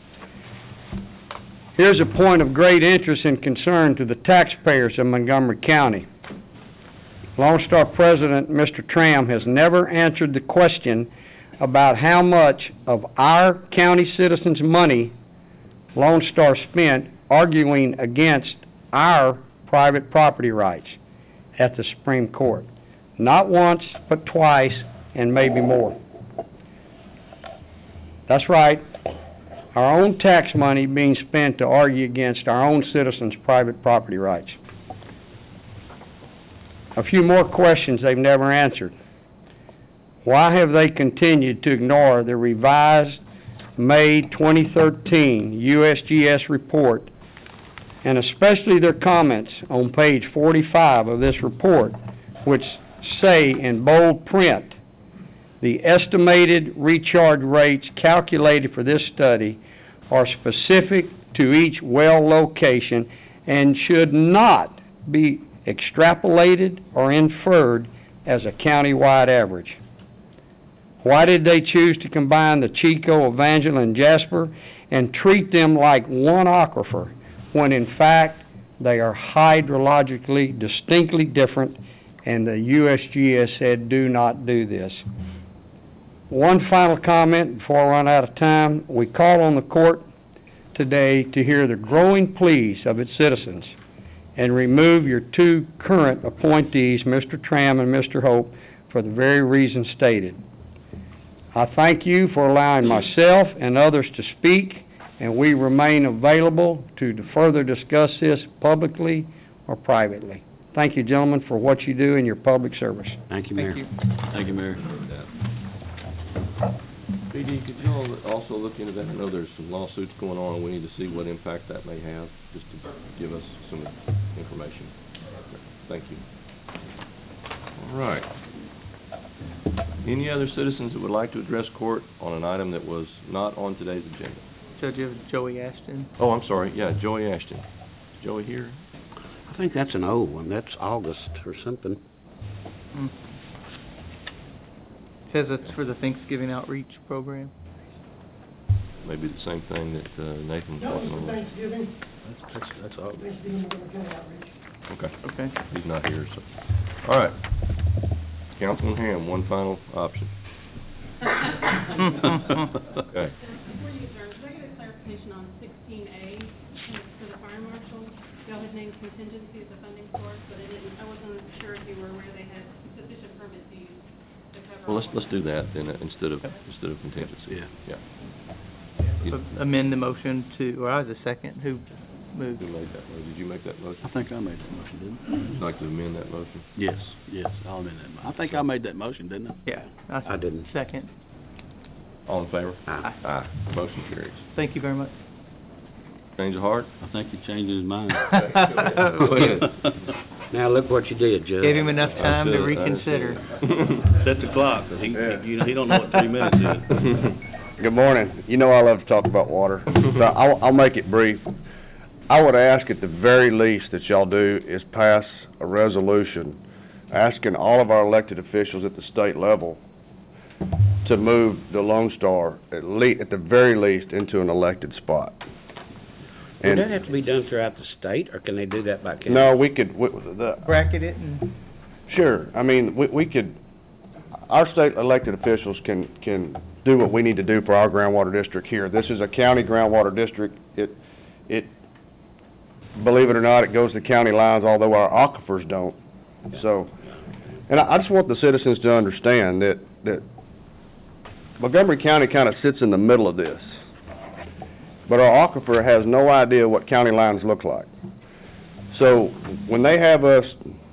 Here's a point of great interest and concern to the taxpayers of Montgomery County. Lone Star President, Mr. Tram, has never answered the question about how much of our county citizens' money Lone Star spent arguing against our private property rights at the Supreme Court. Not once, but twice, and maybe more. That's right. Our own tax money being spent to argue against our own citizens' private property rights. a few more questions they've never answered. Why have they continued to ignore the revised May 2013 USGS report, and especially their comments on page 45 of this report, which say in bold print, the estimated recharge rates calculated for this study are specific to each well location and should not be extrapolated or inferred as a county-wide average. Why did they choose to combine the Chico, Evangel, and Jasper and treat them like one aquifer, when in fact they are hydrologically distinctly different, and the USGS said do not do this? One final comment before I run out of time. We call on the court today to hear the growing pleas of its citizens and remove your two current appointees, Mr. Tram and Mr. Hope, for the very reasons stated. I thank you for allowing myself and others to speak, and we remain available to further discuss this publicly or privately. Thank you, gentlemen, for what you do in your public service. Thank you, Mayor. Thank you, Mayor. PD, could you all also look into that? I know there's some lawsuits going on, and we need to see what impact that may have, just to give us some information. Thank you. All right. Any other citizens that would like to address court on an item that was not on today's agenda? Judge, you have Joey Ashton. Oh, I'm sorry, yeah, Joey Ashton. Is Joey here? I think that's an old one. That's August or something. Says it's for the Thanksgiving outreach program. Maybe the same thing that Nathan's talking about. Thanksgiving. That's August. Thanksgiving, we're gonna outreach. Okay. He's not here, so. All right. Councilman Ham, one final option. Okay. Before you adjourn, could I get a clarification on 16A for the fire marshal? Y'all had named contingency as a funding source, but I wasn't sure if you were aware they had sufficient permit fees to cover. Well, let's do that then, instead of contingency. Yeah. So amend the motion to, or I was the second, who moved? Who made that motion? Did you make that motion? I think I made that motion, didn't I? Would you like to amend that motion? Yes, I'll amend that. I think I made that motion, didn't I? Yeah. I didn't. Second. All in favor? Aye. Aye. Motion carries. Thank you very much. Change of heart? I think he changed his mind. Now look what you did, Judge. Gave him enough time to reconsider. Set the clock, 'cause he don't know what 3 minutes is. Good morning. You know I love to talk about water, so I'll make it brief. I would ask at the very least that y'all do is pass a resolution asking all of our elected officials at the state level to move the Lone Star at the very least into an elected spot. Would that have to be done throughout the state, or can they do that by county? No, we could, bracket it and... Sure. I mean, we could, our state elected officials can do what we need to do for our groundwater district here. This is a county groundwater district. It believe it or not, it goes to county lines, although our aquifers don't. So, and I just want the citizens to understand that Montgomery County kind of sits in the middle of this. But our aquifer has no idea what county lines look like. So when they have us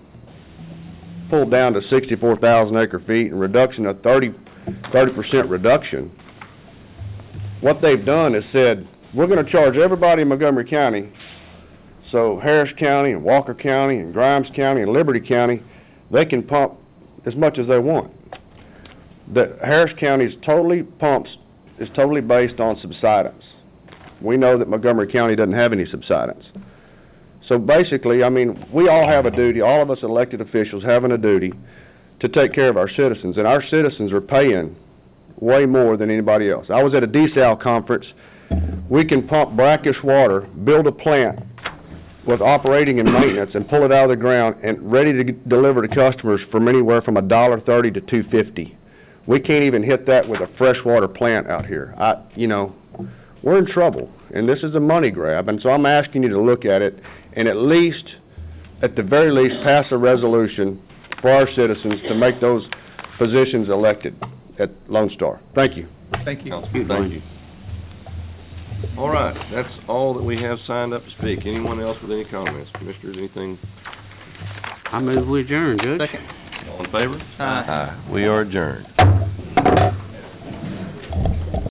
pulled down to 64,000 acre feet and reduction of 30% reduction, what they've done is said, we're going to charge everybody in Montgomery County, so Harris County and Walker County and Grimes County and Liberty County, they can pump as much as they want. The Harris County is totally based on subsidence. We know that Montgomery County doesn't have any subsidence. So basically, I mean, we all have a duty, all of us elected officials having a duty to take care of our citizens, and our citizens are paying way more than anybody else. I was at a DSAL conference. We can pump brackish water, build a plant with operating and maintenance, and pull it out of the ground and ready to deliver to customers from anywhere from $1.30 to $2.50. We can't even hit that with a freshwater plant out here. We're in trouble, and this is a money grab, and so I'm asking you to look at it and at the very least, pass a resolution for our citizens to make those positions elected at Lone Star. Thank you. Thank you. Thank you. All right, that's all that we have signed up to speak. Anyone else with any comments? Commissioners, anything I move we adjourn, Judge. Second. All in favor? Aye. We are adjourned.